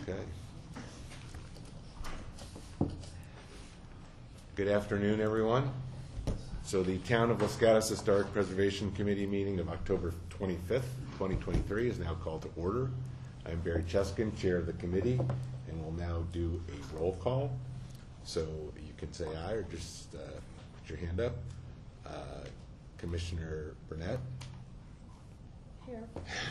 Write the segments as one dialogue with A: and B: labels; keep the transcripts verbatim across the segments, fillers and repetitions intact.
A: Okay. Good afternoon, everyone. So the Town of Los Gatos Historic Preservation Committee meeting of October twenty-fifth, twenty twenty-three is now called to order. I'm Barry Cheskin, chair of the committee, and we'll now do a roll call. So you can say aye or just uh, put your hand up. Uh, Commissioner Burnett.
B: Here.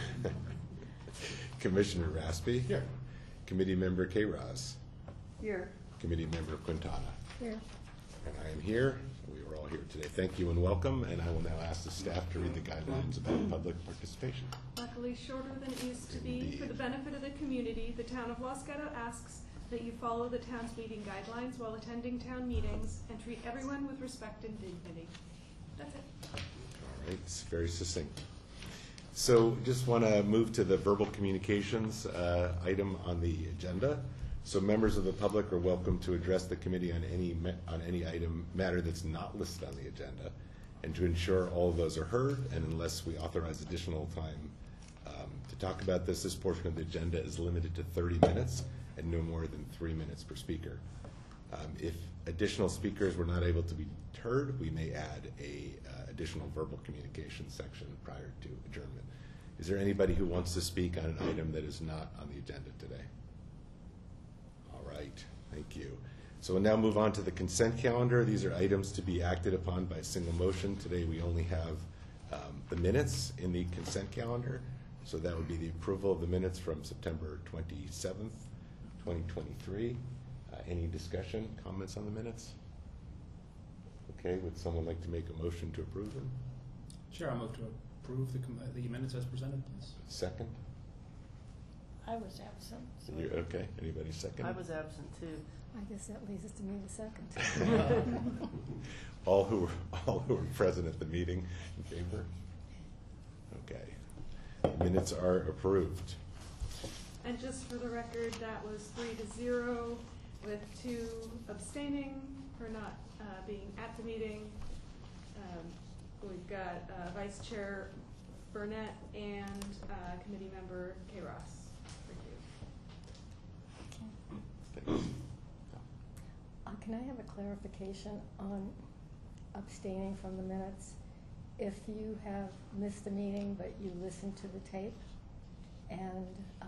A: Commissioner Raspy. Here. Committee member Kay Ross.
B: Here.
A: Committee member Quintana.
B: Here.
A: And I am here. We are all here today. Thank you and welcome. And I will now ask the staff to read the guidelines about public participation.
C: Luckily shorter than it used to be.
A: Indeed.
C: For the benefit of the community, the Town of Los Gatos asks that you follow the town's meeting guidelines while attending town meetings and treat everyone with respect and dignity. That's it.
A: All right, it's very succinct. So just want to move to the verbal communications uh, item on the agenda. So members of the public are welcome to address the committee on any on any item matter that's not listed on the agenda, and to ensure all of those are heard. And unless we authorize additional time um, to talk about this, this portion of the agenda is limited to thirty minutes and no more than three minutes per speaker. Um, if additional speakers were not able to be heard, we may add a uh, additional verbal communication section prior to adjournment. Is there anybody who wants to speak on an item that is not on the agenda today? All right, thank you. So we'll now move on to the consent calendar. These are items to be acted upon by single motion. Today we only have um, the minutes in the consent calendar. So that would be the approval of the minutes from September twenty-seventh, twenty twenty-three. Uh, any discussion, comments on the minutes? Okay, would someone like to make a motion to approve them?
D: Sure, I'll move to approve the, com the minutes as presented, please.
A: Second?
B: I was absent. So
A: You, okay, anybody second?
E: I was absent too.
B: I guess that leads us to me the second.
A: all who were, all who were present at the meeting in favor? Okay, minutes are approved.
C: And just for the record, that was three to zero with two abstaining for not uh, being at the meeting. Um, we've got uh, Vice Chair Burnett and uh, Committee Member Kay Ross.
A: Thanks.
B: Uh, can I have a clarification on abstaining from the minutes? If you have missed a meeting but you listened to the tape and uh,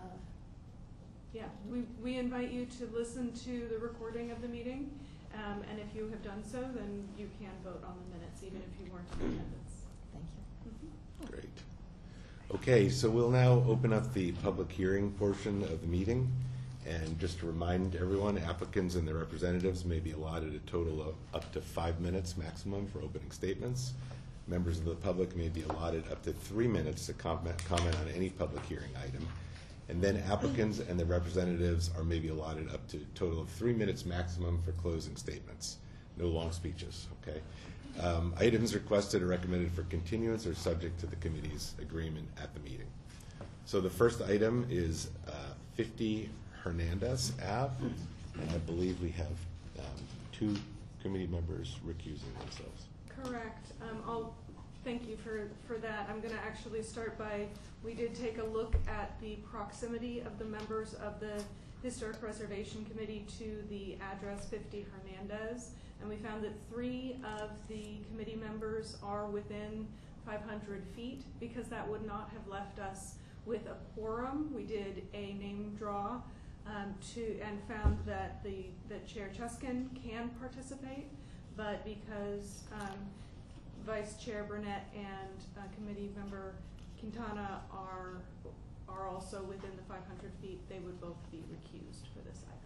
C: Yeah, we, we invite you to listen to the recording of the meeting, um, and if you have done so, then you can vote on the minutes, even if you weren't in attendance.
B: thank you.
C: Mm-hmm.
A: Great. Okay, so we'll now open up the public hearing portion of the meeting. And just to remind everyone, applicants and their representatives may be allotted a total of up to five minutes maximum for opening statements. Members of the public may be allotted up to three minutes to comment, comment on any public hearing item. And then applicants and their representatives are maybe allotted up to a total of three minutes maximum for closing statements. No long speeches, okay? Um, items requested or recommended for continuance are subject to the committee's agreement at the meeting. So the first item is uh, fifty Hernandez Ave, and I believe we have um, two committee members recusing themselves.
C: Correct. Um, I'll thank you for, for that. I'm going to actually start by, we did take a look at the proximity of the members of the Historic Preservation Committee to the address fifty Hernandez, and we found that three of the committee members are within five hundred feet. Because that would not have left us with a quorum, we did a name draw um, to and found that the that Chair Cheskin can participate, but because um, Vice Chair Burnett and uh, Committee Member Quintana are are also within the five hundred feet, they would both be recused for this item.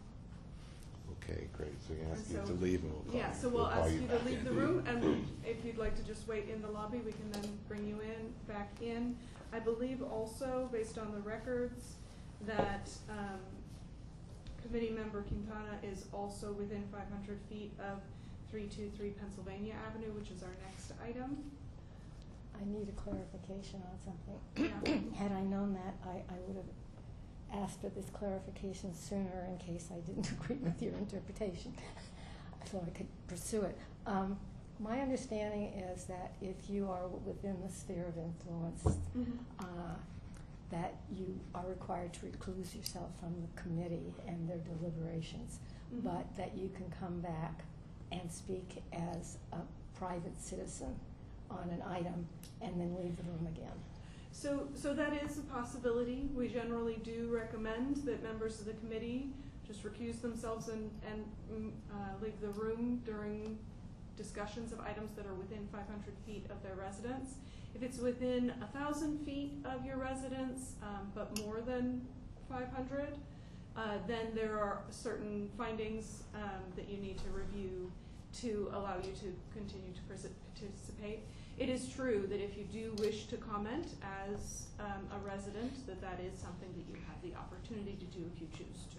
A: Okay, great. So we ask
C: And
A: you
C: so-
A: to leave, and we'll call
C: Yeah,
A: you.
C: so we'll,
A: we'll call
C: ask
A: you
C: you to
A: back
C: leave
A: in.
C: the room, and if you'd like to just wait in the lobby, we can then bring you in back in. I believe also, based on the records, that um, Committee Member Quintana is also within five hundred feet of three two three Pennsylvania Avenue, which is our next item.
B: I need a clarification on something.
C: Yeah.
B: Had I known that, I, I would have asked for this clarification sooner in case I didn't agree with your interpretation, so I could pursue it. Um, my understanding is that if you are within the sphere of influence,
C: Mm-hmm.
B: uh, that you are required to recluse yourself from the committee and their deliberations,
C: Mhm.
B: but that you can come back and speak as a private citizen on an item and then leave the room again.
C: So, so that is a possibility. We generally do recommend that members of the committee just recuse themselves and, and mm, uh, leave the room during discussions of items that are within five hundred feet of their residence. If it's within one thousand feet of your residence, um, but more than five hundred, uh, then there are certain findings um, that you need to review to allow you to continue to participate. It is true that if you do wish to comment as um, a resident, that that is something that you have the opportunity to do if you choose to.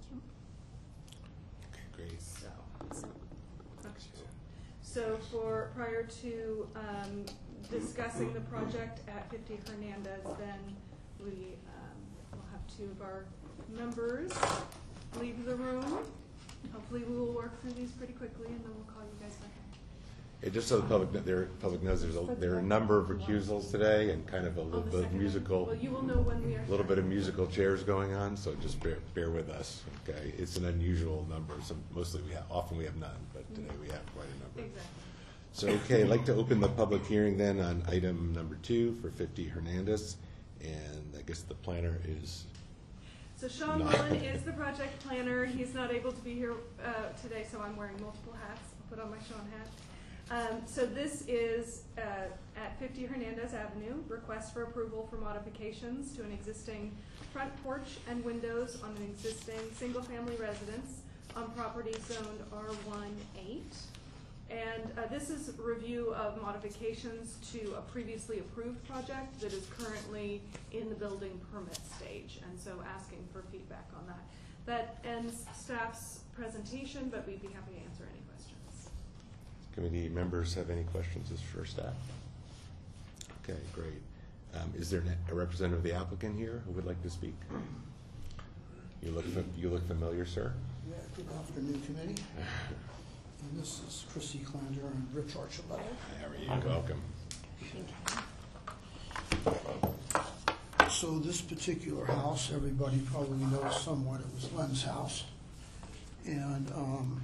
A: Great.
C: So, okay. So for prior to um, discussing the project at fifty Hernandez, then we um, will have two of our members leave the room. Hopefully we will work through these pretty quickly, and then we'll call you guys back in.
A: It, just so the public, kn- their public knows, there's a, there are a number of recusals today and kind of a little
C: On the
A: bit of
C: second
A: musical,
C: item. Well, you will know when we are.
A: a little bit of musical chairs going on, so just bear, bear with us, okay? It's an unusual number. Some, mostly we have, often we have none, but today we have quite a number.
C: Exactly.
A: So, okay, I'd like to open the public hearing then on item number two for fifty Hernandez, and I guess the planner is,
C: So Sean
A: No.
C: Mullen is the project planner. He's not able to be here uh, today, so I'm wearing multiple hats. I'll put on my Sean hat. Um, so this is uh, at fifty Hernandez Avenue, request for approval for modifications to an existing front porch and windows on an existing single-family residence on property zoned R one eight. And uh, this is review of modifications to a previously approved project that is currently in the building permit stage, and so asking for feedback on that. That ends staff's presentation, but we'd be happy to answer any questions.
A: committee members have any questions as for staff? Okay, great. Um, is there a representative of the applicant here who would like to speak? You look, fam- you look familiar, sir?
E: Yeah, good afternoon, committee. And this is Chrissy Klander and Rich Archuleta.
A: There you go. Welcome.
E: So this particular house, everybody probably knows somewhat, it was Len's house. And um,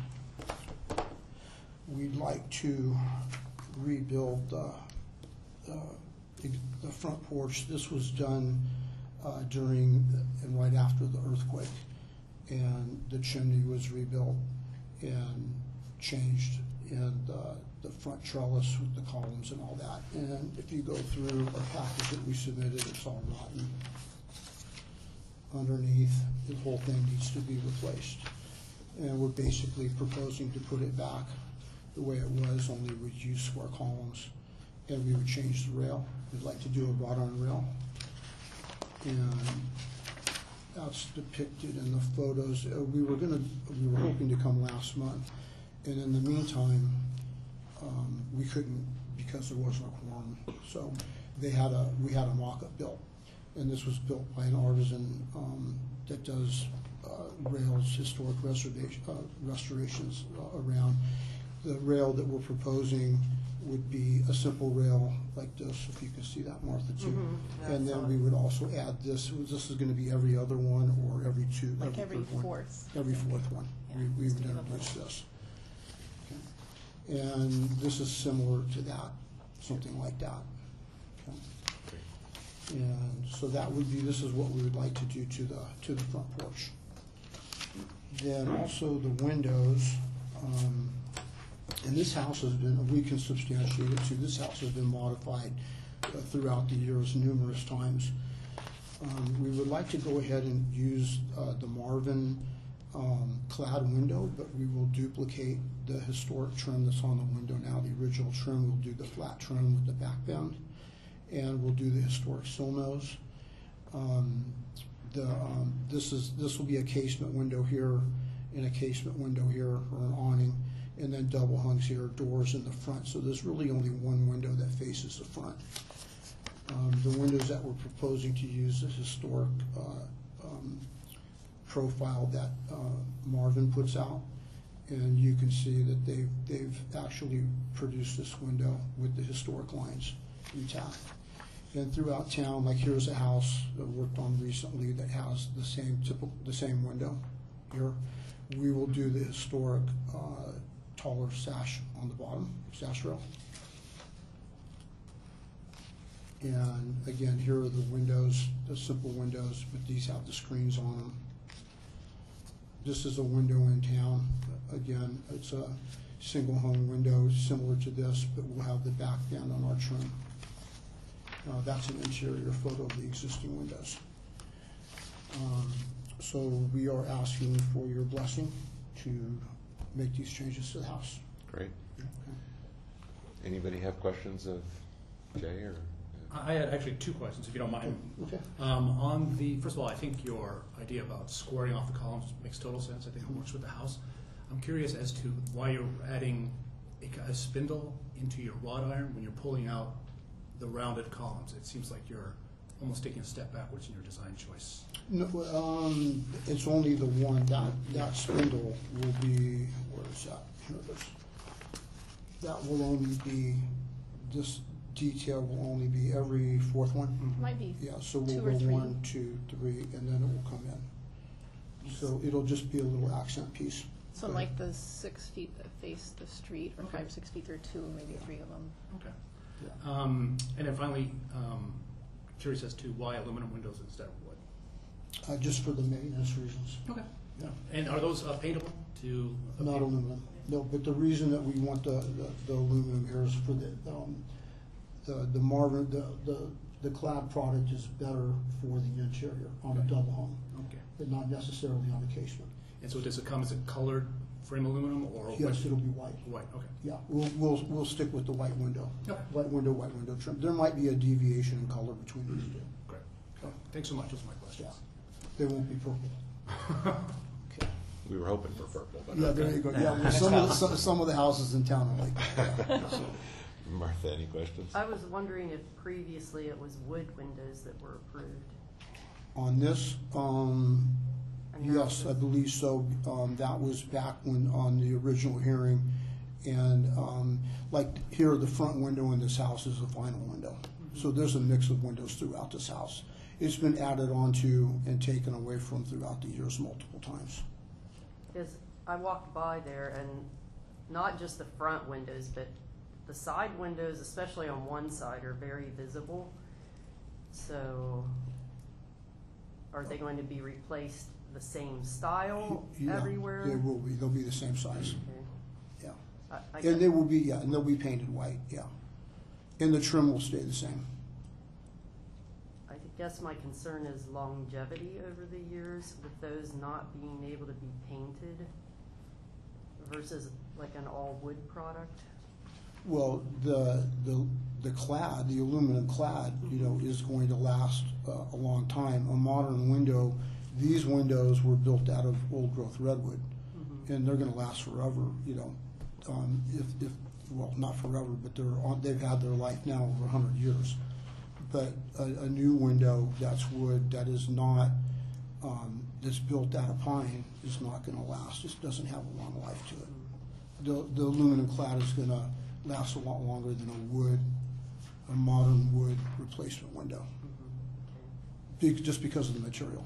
E: we'd like to rebuild the, the, the front porch. This was done uh, during and right after the earthquake. And the chimney was rebuilt and changed, and uh, the front trellis with the columns and all that. And if you go through our package that we submitted, it's all rotten underneath. The whole thing needs to be replaced. And we're basically proposing to put it back the way it was, only we'd use square columns, and we would change the rail. We'd like to do a wrought-on rail. And that's depicted in the photos. Uh, we were gonna, we were hoping to come last month, and in the meantime, um, we couldn't because there wasn't a quorum. So they had a, we had a mock-up built, and this was built by an artisan um, that does uh, rails, historic reservation, uh, restorations uh, around. The rail that we're proposing would be a simple rail like this, if you can see that, Martha, too.
F: Mm-hmm.
E: And then we would also add this. This is going to be every other one or every two.
F: Like every
E: third one.
F: fourth.
E: Every fourth one.
F: Yeah,
E: We, we
F: just
E: would
F: to give a
E: introduce
F: little-
E: this. Okay. And this is similar to that, something like that. Okay. And so that would be, this is what we would like to do to the, to the front porch. Then also the windows, um, and this house has been, we can substantiate it too, this house has been modified uh, throughout the years numerous times. Um, we would like to go ahead and use uh, the Marvin um, clad window, but we will duplicate the historic trim that's on the window now. The original trim, we'll do the flat trim with the back bend, and we'll do the historic sill nose. Um, the, um, this is this will be a casement window here, and a casement window here, or an awning, and then double hungs here, doors in the front. So there's really only one window that faces the front. Um, the windows that we're proposing to use the historic uh, um, profile that uh, Marvin puts out, and you can see that they've they've actually produced this window with the historic lines intact. And throughout town, like here's a house that I worked on recently that has the same typical, the same window here. We will do the historic uh, taller sash on the bottom, sash rail. And again, here are the windows, the simple windows, but these have the screens on them. This is a window in town. Again, it's a single hung window similar to this, but we'll have the back band on our trim. Uh, that's an interior photo of the existing windows. Um, so we are asking for your blessing to make these changes to the house.
A: Great.
E: Okay.
A: Anybody have questions of Jay or?
D: I had actually two questions, if you don't mind.
E: Okay.
D: Um, on the, first of all, I think your idea about squaring off the columns makes total sense. I think it works with the house. I'm curious as to why you're adding a, a spindle into your wrought iron when you're pulling out the rounded columns. It seems like you're almost taking a step backwards in your design choice.
E: No, um, it's only the one, that, that spindle will be, where is that? Here it is. That will only be, this detail will only be every fourth one.
B: Might be
E: Yeah, so we'll
B: two or
E: go
B: three.
E: one, two, three, and then it will come in. So it'll just be a little accent piece.
F: So
E: Okay.
F: like the six feet that face the street, or
D: Okay.
F: five, six feet, there are two, maybe three of them.
D: Okay.
E: Yeah.
D: Um, and then finally, um, curious as to why aluminum windows instead of wood.
E: Uh, just for the maintenance reasons.
D: Okay.
E: Yeah.
D: And are those uh, paintable to?
E: Not aluminum, no, but the reason that we want the, the, the aluminum here is for the, um, the, the Marvin, the, the, the clad product is better for the interior on a
D: Okay.
E: double hung,
D: Okay.
E: but not necessarily on the casement.
D: And so does it come as a colored frame aluminum or?
E: Yes,
D: what-
E: it'll be white.
D: White, okay.
E: Yeah, we'll, we'll, we'll stick with the white window.
D: Okay.
E: White window, white window trim. There might be a deviation in color between these two.
D: Great. Okay. Thanks so much. Those are my questions.
E: Yeah, they won't be purple. Okay.
A: We were hoping for purple, but.
E: Yeah, there you go. Yeah, well, some of the, some, some of the houses in town are like that. Yeah, so.
A: Martha, any questions?
G: I was wondering if previously it was wood windows that were approved.
E: On this, um,
G: And here
E: yes,
G: also-
E: I believe so. Um, that was back when, on the original hearing. And, um, like here, the front window in this house is a vinyl window. So there's a mix of windows throughout this house. It's been added onto and taken away from throughout the years multiple times.
G: Because I walked by there and not just the front windows, but the side windows, especially on one side, are very visible. So are they going to be replaced the same style
E: Yeah,
G: everywhere?
E: They will be. They'll be the same size.
G: Okay.
E: Yeah.
G: I, I
E: And they
G: guess-
E: will be, yeah, and they'll be painted white, yeah. And the trim will stay the same.
G: I guess my concern is longevity over the years with those not being able to be painted versus like an all wood product.
E: Well, the, the, the clad, the aluminum clad, you know, is going to last uh, a long time. A modern window, these windows were built out of old growth redwood, and they're gonna last forever, you know. Um, if, if, well, not forever, but they're on, they've had their life now over a hundred years. But a, a new window that's wood, that is not, um, that's built out of pine, is not gonna last. Just doesn't have a long life to it. The, the aluminum clad is gonna last a lot longer than a wood, a modern wood replacement window, Be- just because of the material.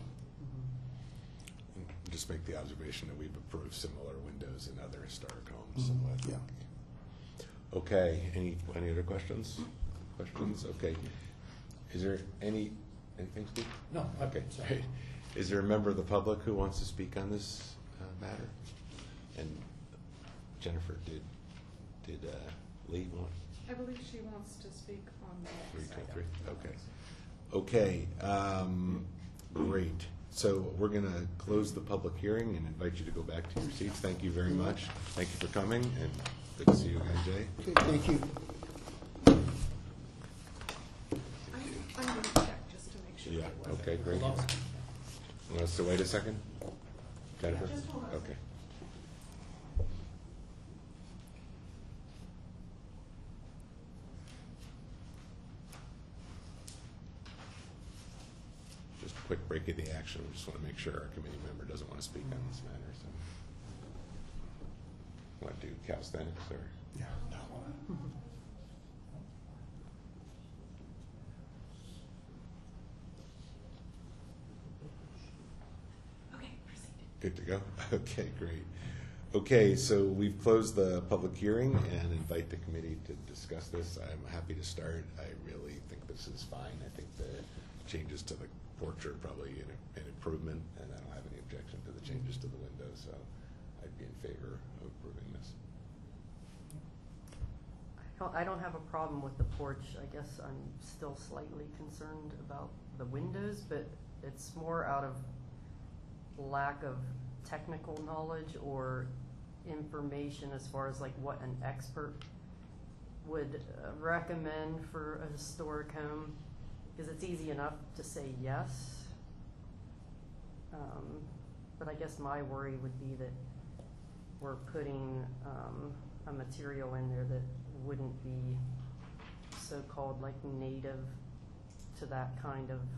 A: Just make the observation that we've approved similar windows in other historic homes. somewhat.
E: Yeah.
A: Okay, any, any other questions? Questions? Okay. Is there any, anything, Steve?
D: No, I-
A: Okay, sorry. Is there a member of the public who wants to speak on this uh, matter? And Jennifer, did, did uh, Lee want?
C: I believe she wants to speak on the
A: Three,
C: next
A: two,
C: item.
A: three, okay. Okay, um, great. So we're gonna close the public hearing and invite you to go back to your seats. Thank you very much. Thank you for coming, and good to see you again, Jay.
E: Okay, thank you.
C: I'm, I'm going to check just to make sure.
A: Yeah, okay, great.
D: Hold on.
A: Want us to wait a second? Jennifer?
C: Just hold on.
A: Okay. Just a quick break of the action. We just want to make sure our committee member doesn't want to speak on this matter, so. Want to do calisthenics or?
E: Yeah.
A: Good to go? Okay, great. Okay, so we've closed the public hearing and invite the committee to discuss this. I'm happy to start. I really think this is fine. I think the changes to the porch are probably an, an improvement, and I don't have any objection to the changes to the windows, so I'd be in favor of approving this.
G: I don't, I don't have a problem with the porch. I guess I'm still slightly concerned about the windows, but it's more out of lack of technical knowledge or information as far as like what an expert would uh, recommend for a historic home, because it's easy enough to say yes. Um, but I guess my worry would be that we're putting um, a material in there that wouldn't be so-called like native to that kind of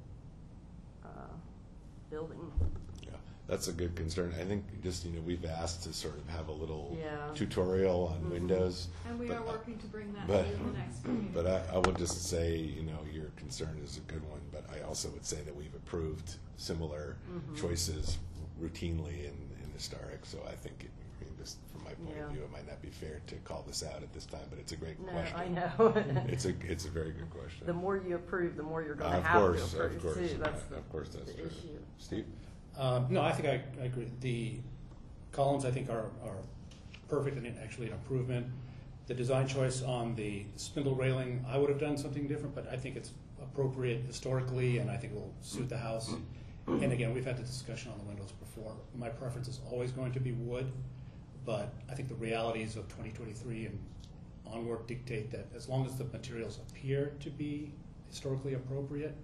G: uh, building.
A: Yeah, that's a good concern. I think just, you know, we've asked to sort of have a little
G: Yeah.
A: tutorial on
G: Mhm.
A: windows.
C: And we
A: but,
C: are
A: uh,
C: working to bring that
A: but-
C: to the next meeting.
A: But I, I would just say, you know, your concern is a good one, but I also would say that we've approved similar
G: Mhm.
A: choices routinely in, in historic, so I think, it, I mean, just from my point
G: Yeah.
A: of view, it might not be fair to call this out at this time, but it's a great
G: No,
A: question.
G: I know.
A: It's a, it's a very good question.
G: The more you approve, the more you're going
A: Uh,
G: to
A: of
G: have
A: course,
G: to
A: of
G: approve
A: course,
G: too. That's
A: uh,
G: the,
A: of course that's
G: the
A: true.
G: issue.
A: Steve?
D: Um, no, I think I, I agree. The columns, I think, are, are perfect and actually an improvement. The design choice on the spindle railing, I would have done something different, but I think it's appropriate historically, and I think it will suit the house. And again, we've had the discussion on the windows before. My preference is always going to be wood, but I think the realities of twenty twenty-three and onward dictate that as long as the materials appear to be historically appropriate,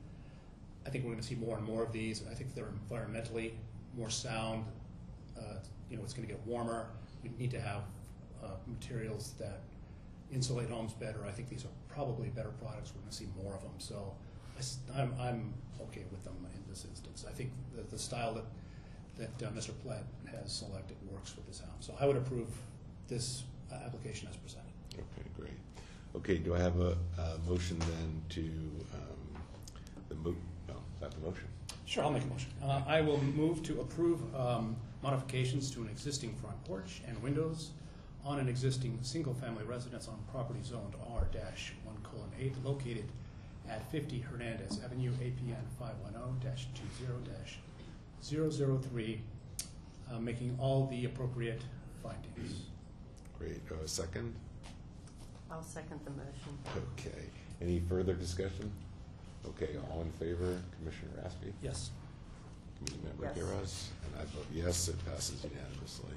D: I think we're going to see more and more of these. I think they're environmentally more sound. Uh, you know, it's going to get warmer. We need to have uh, materials that insulate homes better. I think these are probably better products. We're going to see more of them. So I s- I'm, I'm okay with them in this instance. I think that the style that, that uh, Mister Platt has selected works for this house. So I would approve this uh, application as presented.
A: Okay, great. Okay, do I have a, a motion then to, um, the mo, no, is that the motion?
D: Sure, I'll make a motion. Uh, I will move to approve um, modifications to an existing front porch and windows on an existing single-family residence on property zoned R one colon eight located at fifty Hernandez Avenue, A P N five one zero dash two zero dash zero zero three, uh, making all the appropriate findings.
A: Great, do I have a second?
G: I'll second the motion.
A: Okay, any further discussion? Okay, all in favor, Commissioner Raspy?
D: Yes.
A: Committee Member
G: Yes.
A: Giras? And I vote yes, it passes unanimously.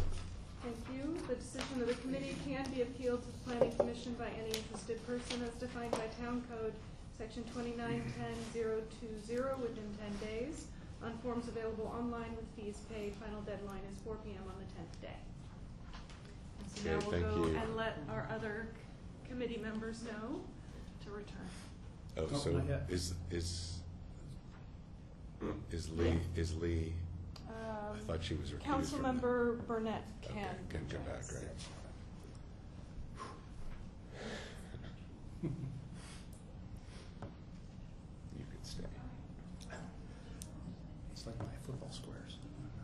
C: Thank you. The decision of the committee can be appealed to the planning commission by any interested person as defined by town code section twenty-nine ten zero two zero within ten days on forms available online with fees paid. Final deadline is four P M on the tenth day. And so now
A: Okay,
C: we'll
A: thank
C: go
A: you.
C: and let our other committee members know to return.
A: Oh,
D: No,
A: so
D: not yet.
A: is, is, is Lee, is Lee, I
C: Um,
A: thought she was recused from.
C: Councilmember Burnett
A: Okay,
C: can.
A: can come back,
C: yes.
A: right. You can stay.
D: It's like my football squares.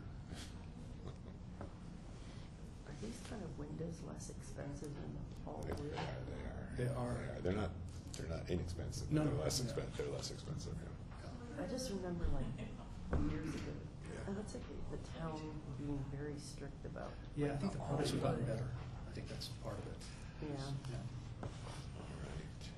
G: Are these kind of windows less expensive than all
A: They
G: wood?
A: are, they are.
D: They are.
A: They're not, they're not inexpensive,
D: No,
A: they're
D: no,
A: less
D: yeah.
A: expensive, they're less expensive, yeah.
G: I just remember like years ago,
A: Yeah.
G: and it's like the town being very strict about.
D: Yeah, I think the products have gotten better. I think that's part of it.
G: Yeah.
D: Yeah.
A: Right.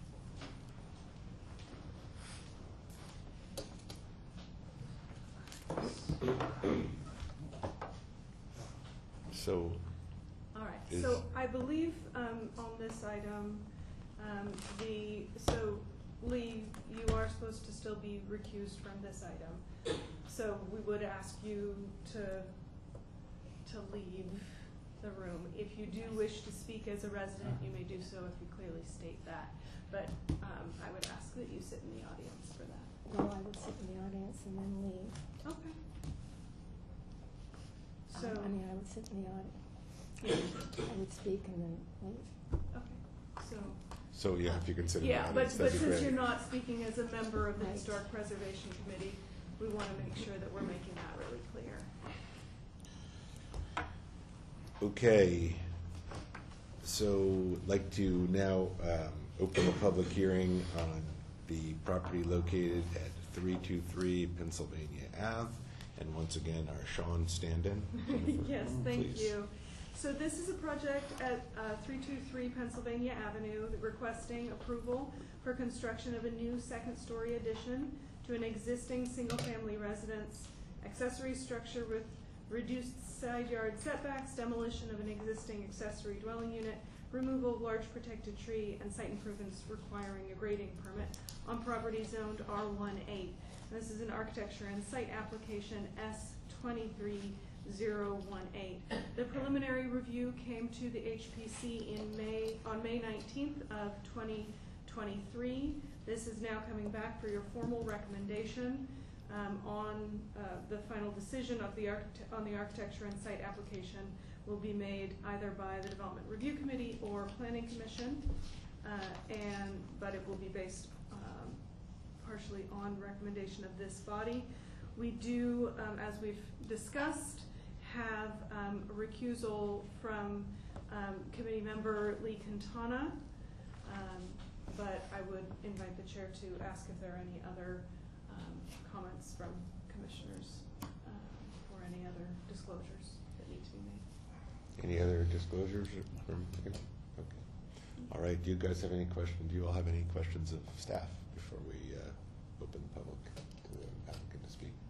A: So,
C: All right,
A: Is-
C: so I believe um, on this item, um, the, so Lee, you are supposed to still be recused from this item. So we would ask you to, to leave the room. If you do wish to speak as a resident, you may do so if you clearly state that. But um, I would ask that you sit in the audience for that.
B: No, I would sit in the audience and then leave.
C: Okay.
B: Um,
C: So,
B: I mean, I would sit in the audience. I would speak and then leave.
C: okay, so.
A: so yeah, if you consider the
C: Yeah, but,
A: audience,
C: but
A: that'd be
C: since
A: great.
C: you're not speaking as a member of the
B: Right.
C: Historic Preservation Committee, we want to make sure that we're making that really clear.
A: Okay, so I'd like to now um, open the public hearing on the property located at three two three Pennsylvania Ave. And once again, our Sean stand-in.
C: Yes, thank
A: Please.
C: you. So this is a project at uh, three two three Pennsylvania Avenue, requesting approval for construction of a new second-story addition to an existing single-family residence, accessory structure with reduced side yard setbacks, demolition of an existing accessory dwelling unit, removal of large protected tree, and site improvements requiring a grading permit on property zoned R one eight. This is an architecture and site application S twenty-three zero one eight. The preliminary review came to the H P C in May, on May nineteenth of twenty twenty-three. This is now coming back for your formal recommendation um, on uh, the final decision of the architect on the architecture and site application will be made either by the Development Review Committee or Planning Commission, uh, and but it will be based um, partially on recommendation of this body. We do, um, as we've discussed, have um, a recusal from um, committee member Lee Quintana, um, but I would invite the chair to ask if there are any other um, comments from commissioners um, or any other disclosures that need to be made.
A: Any other disclosures from, okay. All right, do you guys have any questions? Do you all have any questions of staff before we uh, open the public to the applicant to speak?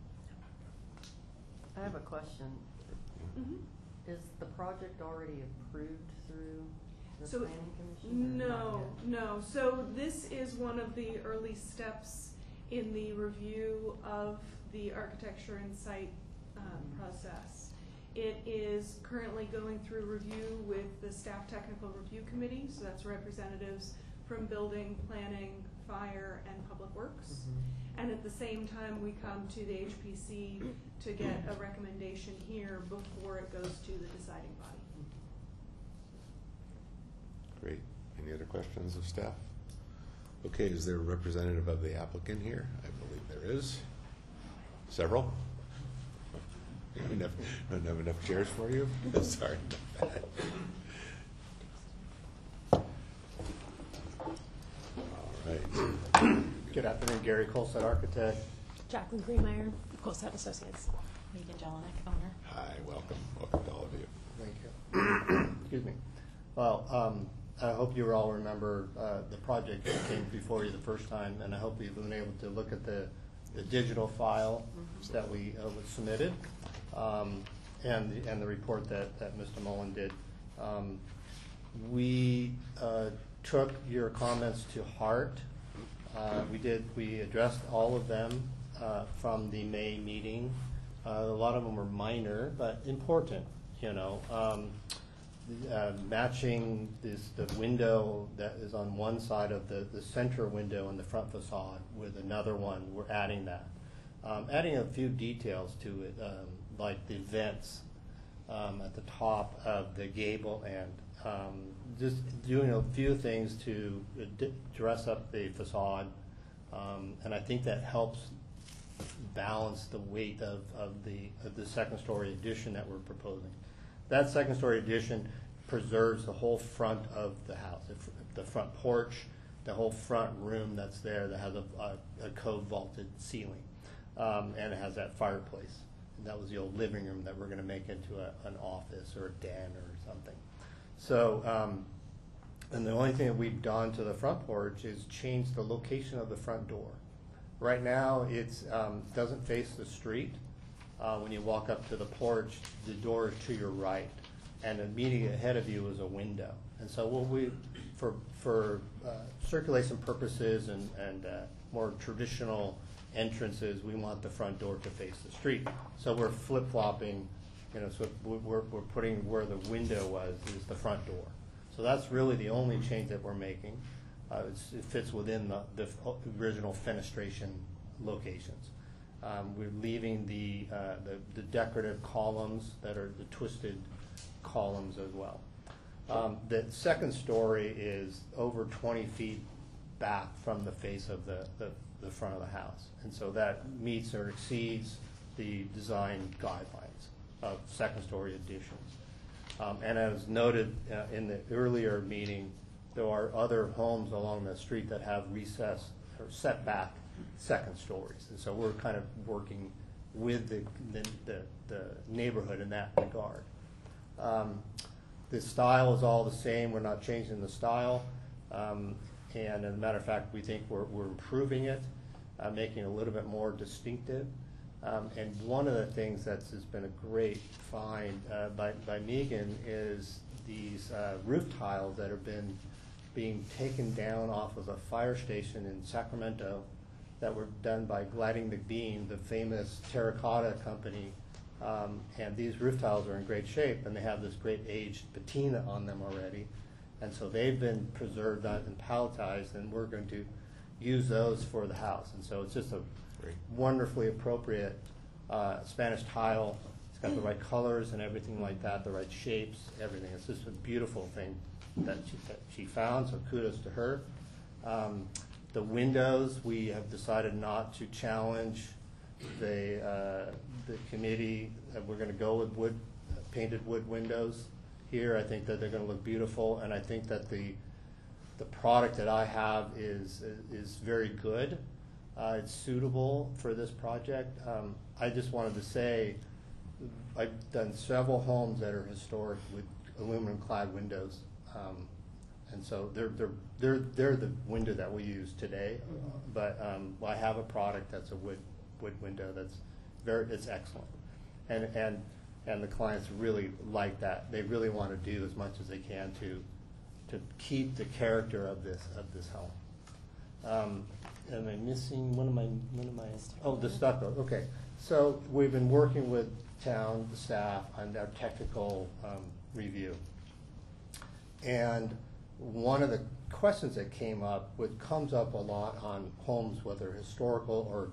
G: I have a question.
C: Mm-hmm.
G: Is the project already approved through the
C: So,
G: planning commission? or not
C: No,
G: yet?
C: no. So this is one of the early steps in the review of the architecture and site um, process. It is currently going through review with the Staff Technical Review Committee, so that's representatives from building, planning, fire, and public works.
G: Mhm.
C: And at the same time, we come to the H P C to get a recommendation here before it goes to the deciding body.
A: Great. Any other questions of staff? Okay, is there a representative of the applicant here? I believe there is. Several? We don't have, don't have enough chairs for you? Sorry about that. All right.
H: Good afternoon, Gary Colstead, architect.
I: Jacqueline Greenmeyer, Colstead Associates. Megan Jelinek, owner.
A: Hi, welcome. Welcome to all of you.
H: Thank you. Excuse me. Well, um, I hope you all remember uh, the project that came before you the first time, and I hope you've been able to look at the, the digital file mm-hmm. that we uh, was submitted, um, and the, and the report that, that Mister Mullen did. Um, we uh, took your comments to heart. Uh, we did. We addressed all of them uh, from the May meeting. Uh, a lot of them were minor, but important. You know, um, uh, matching this the window that is on one side of the the center window in the front facade with another one. We're adding that, um, adding a few details to it, um, like the vents um, at the top of the gable end. Um, just doing a few things to d- dress up the facade, um, and I think that helps balance the weight of, of the of the second story addition that we're proposing. That second story addition preserves the whole front of the house, the, fr- the front porch, the whole front room that's there that has a, a, a cove vaulted ceiling, um, and it has that fireplace. And that was the old living room that we're going to make into a, an office or a den or something. So, um, and the only thing that we've done to the front porch is change the location of the front door. Right now, it's um, doesn't face the street. Uh, when you walk up to the porch, the door is to your right, and immediately ahead of you is a window. And so, what we, for for uh, circulation purposes and and uh, more traditional entrances, we want the front door to face the street. So we're flip flopping. You know, so we're, we're putting where the window was is the front door. So that's really the only change that we're making. Uh, it's, it fits within the, the original fenestration locations. Um, we're leaving the, uh, the the decorative columns that are the twisted columns as well. Um, the second story is over twenty feet back from the face of the, the, the front of the house. And so that meets or exceeds the design guidelines of second story additions. Um, and as noted uh, in the earlier meeting, there are other homes along the street that have recessed or setback second stories. And so we're kind of working with the, the, the, the neighborhood in that regard. Um, the style is all the same. We're not changing the style. Um, and as a matter of fact, we think we're, we're improving it, uh, making it a little bit more distinctive. Um, and one of the things that's has been a great find uh, by, by Megan is these uh, roof tiles that have been being taken down off of a fire station in Sacramento that were done by Gladding McBean, the famous terracotta company. Um, and these roof tiles are in great shape, and they have this great aged patina on them already. And so they've been preserved and palletized, and we're going to use those for the house. And so it's just a
A: Great.
H: wonderfully appropriate uh, Spanish tile. It's got the right colors and everything like that, the right shapes, everything. It's just a beautiful thing that she, that she found, so kudos to her. Um, the windows, we have decided not to challenge the, uh, the committee. Uh, we're going to go with wood, uh, painted wood windows here. I think that they're going to look beautiful, and I think that the, the product that I have is, is very good. Uh, it's suitable for this project. Um, I just wanted to say, I've done several homes that are historic with aluminum clad windows. Um, and so they're, they're, they're, they're the window that we use today. But um, I have a product that's a wood, wood window that's very, it's excellent. And, and, and the clients really like that. They really want to do as much as they can to, to keep the character of this, of this home. Um, am I missing, one of my, one of my, oh, the stucco, okay. So we've been working with town, the staff, on our technical um, review. And one of the questions that came up, which comes up a lot on homes, whether historical or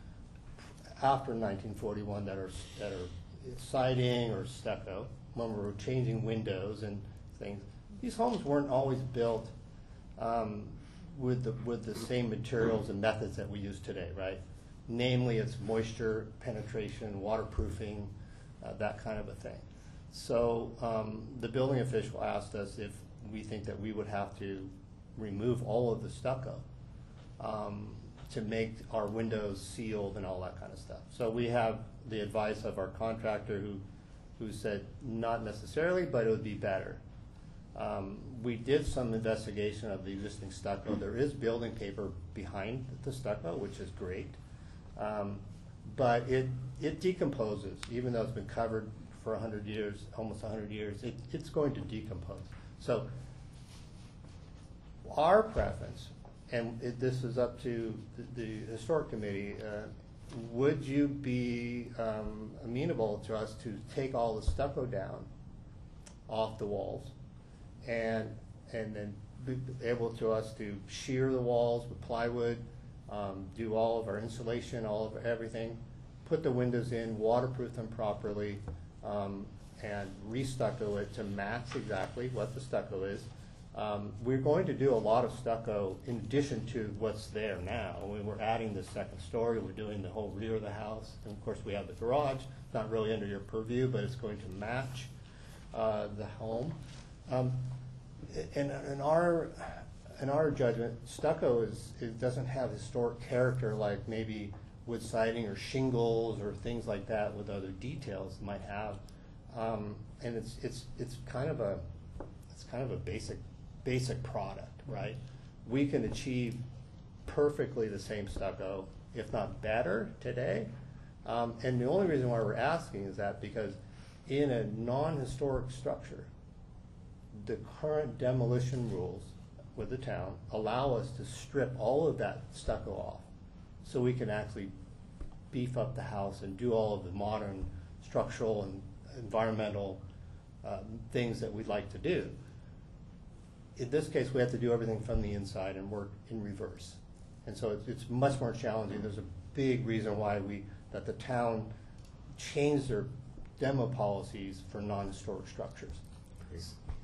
H: after nineteen forty-one that are, that are siding or stucco, when we were changing windows and things, these homes weren't always built um, with the, with the same materials and methods that we use today, right? Namely, it's moisture penetration, waterproofing, uh, that kind of a thing. So um, the building official asked us if we think that we would have to remove all of the stucco um, to make our windows sealed and all that kind of stuff. So we have the advice of our contractor who, who said not necessarily, but it would be better. Um, we did some investigation of the existing stucco. There is building paper behind the stucco, which is great. Um, but it, it decomposes, even though it's been covered for a hundred years, almost a hundred years, it, it's going to decompose. So our preference, and it, this is up to the, the historic committee, uh, would you be um, amenable to us to take all the stucco down off the walls and and then be able to us to shear the walls with plywood, um, do all of our insulation, all of everything, put the windows in, waterproof them properly, um, and re-stucco it to match exactly what the stucco is. Um, we're going to do a lot of stucco in addition to what's there now. We We're adding the second story, we're doing the whole rear of the house, and of course we have the garage, not really under your purview, but it's going to match uh, the home. Um, in, in our in our judgment, stucco is it doesn't have historic character like maybe wood siding or shingles or things like that with other details might have, um, and it's it's it's kind of a it's kind of a basic basic product, right? We can achieve perfectly the same stucco, if not better, today. Um, and the only reason why we're asking is that because in a non-historic structure, the current demolition rules with the town allow us to strip all of that stucco off so we can actually beef up the house and do all of the modern structural and environmental uh, things that we'd like to do. In this case, we have to do everything from the inside and work in reverse. And so it's, it's much more challenging. There's a big reason why we, that the town changed their demo policies for non-historic structures.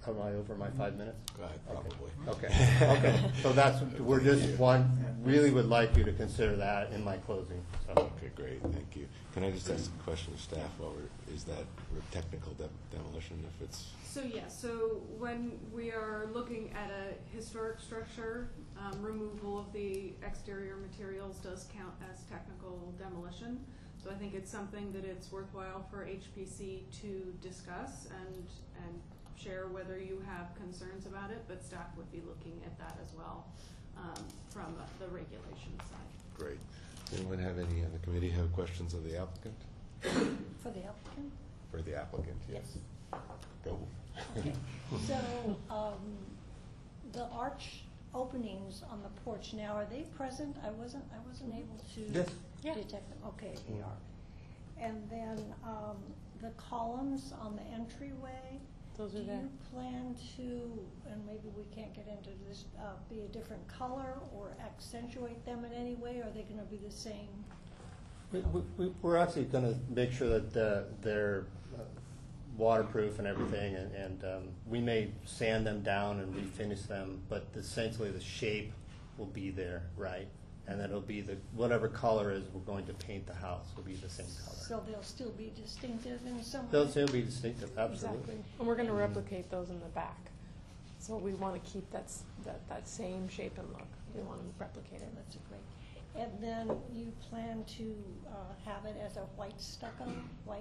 H: am I over my five minutes?
A: Uh, Probably.
H: Okay, okay, so that's, we're just, one, really would like you to consider that in my closing, so.
A: Okay, great, thank you. Can I just ask a question of staff while we're, is that technical de- demolition if it's,
C: So yeah, so when we are looking at a historic structure, um, removal of the exterior materials does count as technical demolition. So I think it's something that it's worthwhile for H P C to discuss and, and share whether you have concerns about it, but staff would be looking at that as well, um, from the regulation side.
A: great. Anyone have any on the committee have questions of the applicant?
J: For the applicant?
A: For the applicant, yes. Go.
J: Okay, so, um, the arch openings on the porch now, are they present? I wasn't, I wasn't able to
H: Yes.
I: Yeah.
J: detect them. Okay, they are. And then, um, the columns on the entryway,
I: Those
J: do
I: are there.
J: you plan to, and maybe we can't get into this, uh, be a different color or accentuate them in any way? Are they gonna be the same?
H: We, we, we're actually gonna make sure that uh, they're uh, waterproof and everything, and, and um, we may sand them down and refinish them, but essentially the shape will be there, right? And then it'll be the, whatever color is we're going to paint the house will be the same color.
J: So they'll still be distinctive in some way?
H: They'll still be distinctive, absolutely.
I: Exactly. And we're gonna replicate those in the back. So we wanna keep that, s- that, that same shape and look. We wanna replicate it.
J: That's great. And then you plan to uh, have it as a white stucco, white?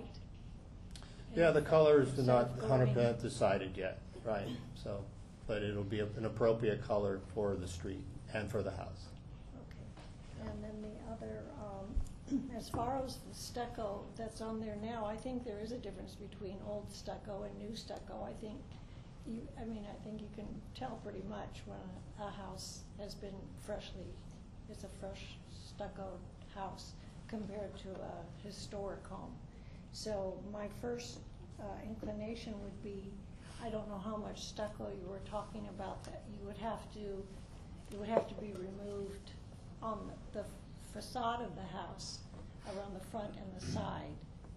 H: Yeah, the color is
J: Instead
H: not
J: of
H: one hundred
J: going-
H: percent decided yet, right? So, but it'll be a- an appropriate color for the street and for the house.
J: Okay. And then the other, um, as far as the stucco that's on there now, I think there is a difference between old stucco and new stucco. I think you, I mean, I think you can tell pretty much when a, a house has been freshly, it's a fresh stucco house compared to a historic home. So my first uh, inclination would be, I don't know how much stucco you were talking about, that you would have to, it would have to be removed on the the facade of the house, around the front and the side.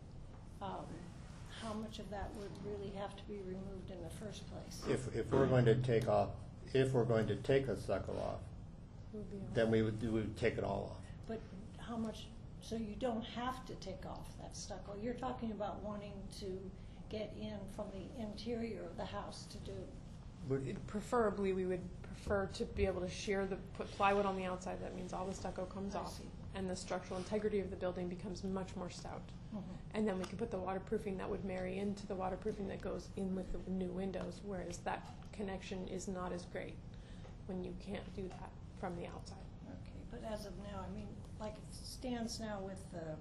J: Um, How much of that would really have to be removed in the first place?
H: If, if we're going to take off, if we're going to take a stucco off,
I: Would be all-
H: then we would, we would take it all off.
J: But how much, so you don't have to take off that stucco? You're talking about wanting to get in from the interior of the house to do,
H: Would-
I: Preferably, we would prefer to be able to shear the, put plywood on the outside. That means all the stucco comes
J: I
I: off.
J: see.
I: And the structural integrity of the building becomes much more stout. And then we can put the waterproofing that would marry into the waterproofing that goes in with the new windows, whereas that connection is not as great when you can't do that from the outside.
J: Okay, but as of now, I mean, like it stands now with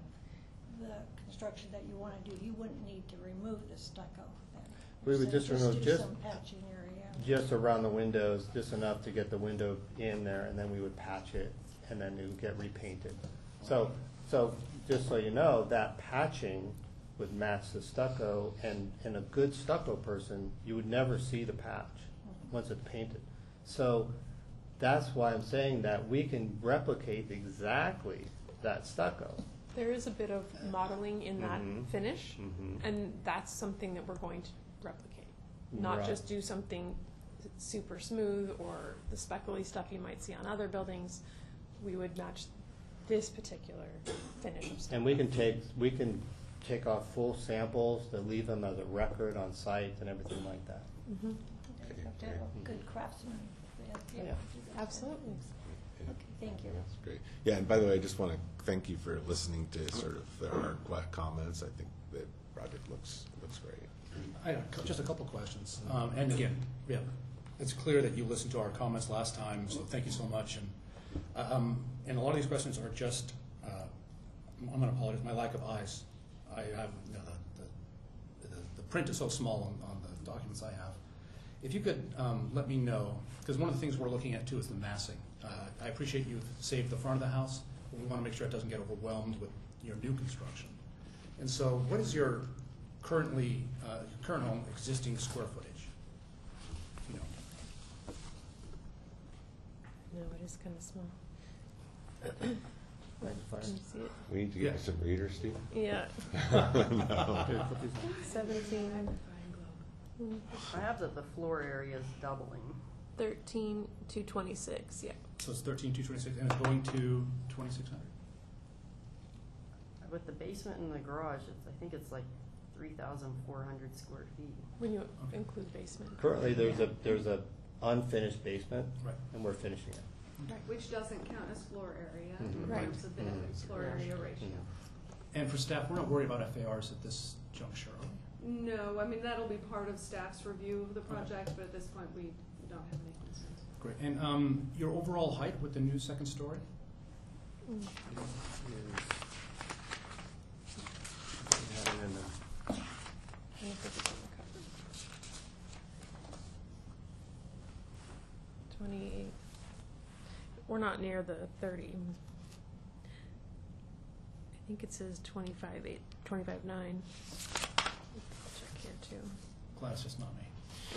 J: the, the construction that you want to do, you wouldn't need to remove the stucco then?
H: We would
J: So
H: just remove
J: do
H: just-
J: some patching area.
H: Just around the windows, just enough to get the window in there, and then we would patch it, and then it would get repainted. So, so just so you know, that patching would match the stucco, and, and a good stucco person, you would never see the patch once it's painted. So that's why I'm saying that we can replicate exactly that stucco.
I: There is a bit of modeling in that
A: Mhm.
I: finish,
A: Mhm.
I: and that's something that we're going to replicate. Not
H: Right.
I: just do something super smooth or the speckly stuff you might see on other buildings. We would match this particular finish of stuff.
H: And we can take, we can take off full samples to leave them as a record on site and everything like that.
I: Mhm.
J: You have to have a good craftsman. to be able
H: Yeah.
J: to do that.
I: Absolutely.
A: Yeah.
J: Okay, thank you.
A: That's great. Yeah, and by the way, I just want to thank you for listening to sort of our que- comments. I think the project looks, looks great.
D: I have cou- just a couple questions. Um, and again, yeah, it's clear that you listened to our comments last time, so thank you so much. And, uh, um, and a lot of these questions are just, uh, I'm going to apologize, my lack of eyes. I have, you know, the, the, the, the print is so small on, on the documents I have. If you could um, let me know, because one of the things we're looking at too is the massing. Uh, I appreciate you've saved the front of the house, but we want to make sure it doesn't get overwhelmed with your new construction. And so what is your currently, uh, current home existing square footage? You know,
I: No, it is kind of small.
H: Magnifier.
I: Can you see it?
A: We need to get
D: Yeah.
A: some readers, Steve.
I: Yeah,
A: No.
I: seventeen.
G: I have that the floor area is doubling.
I: Thirteen to twenty-six, yeah.
D: So it's thirteen two twenty-six, and it's going to twenty-six hundred?
G: With the basement and the garage, it's, I think it's like three thousand four hundred square feet.
I: When you
D: Okay.
I: include basement.
H: Currently, there's a, there's a unfinished basement,
D: Right.
H: and we're finishing it.
I: Right.
C: Which doesn't count as floor area
H: Mhm.
C: in
I: Right.
C: terms of the
H: Mhm.
C: floor area ratio.
D: And for staff, we're not worried about F A Rs at this juncture, are we?
C: No, I mean, that'll be part of staff's review of the project, but at this point, we don't have any concerns.
D: Great. And um, your overall height with the new second story?
I: Mm.
H: Is- we have it in the-
I: I think it's on the cover. Twenty-eight. We're not near the thirty. I think it says twenty-five eight, twenty-five nine. Check here too.
D: Glad it's just not me.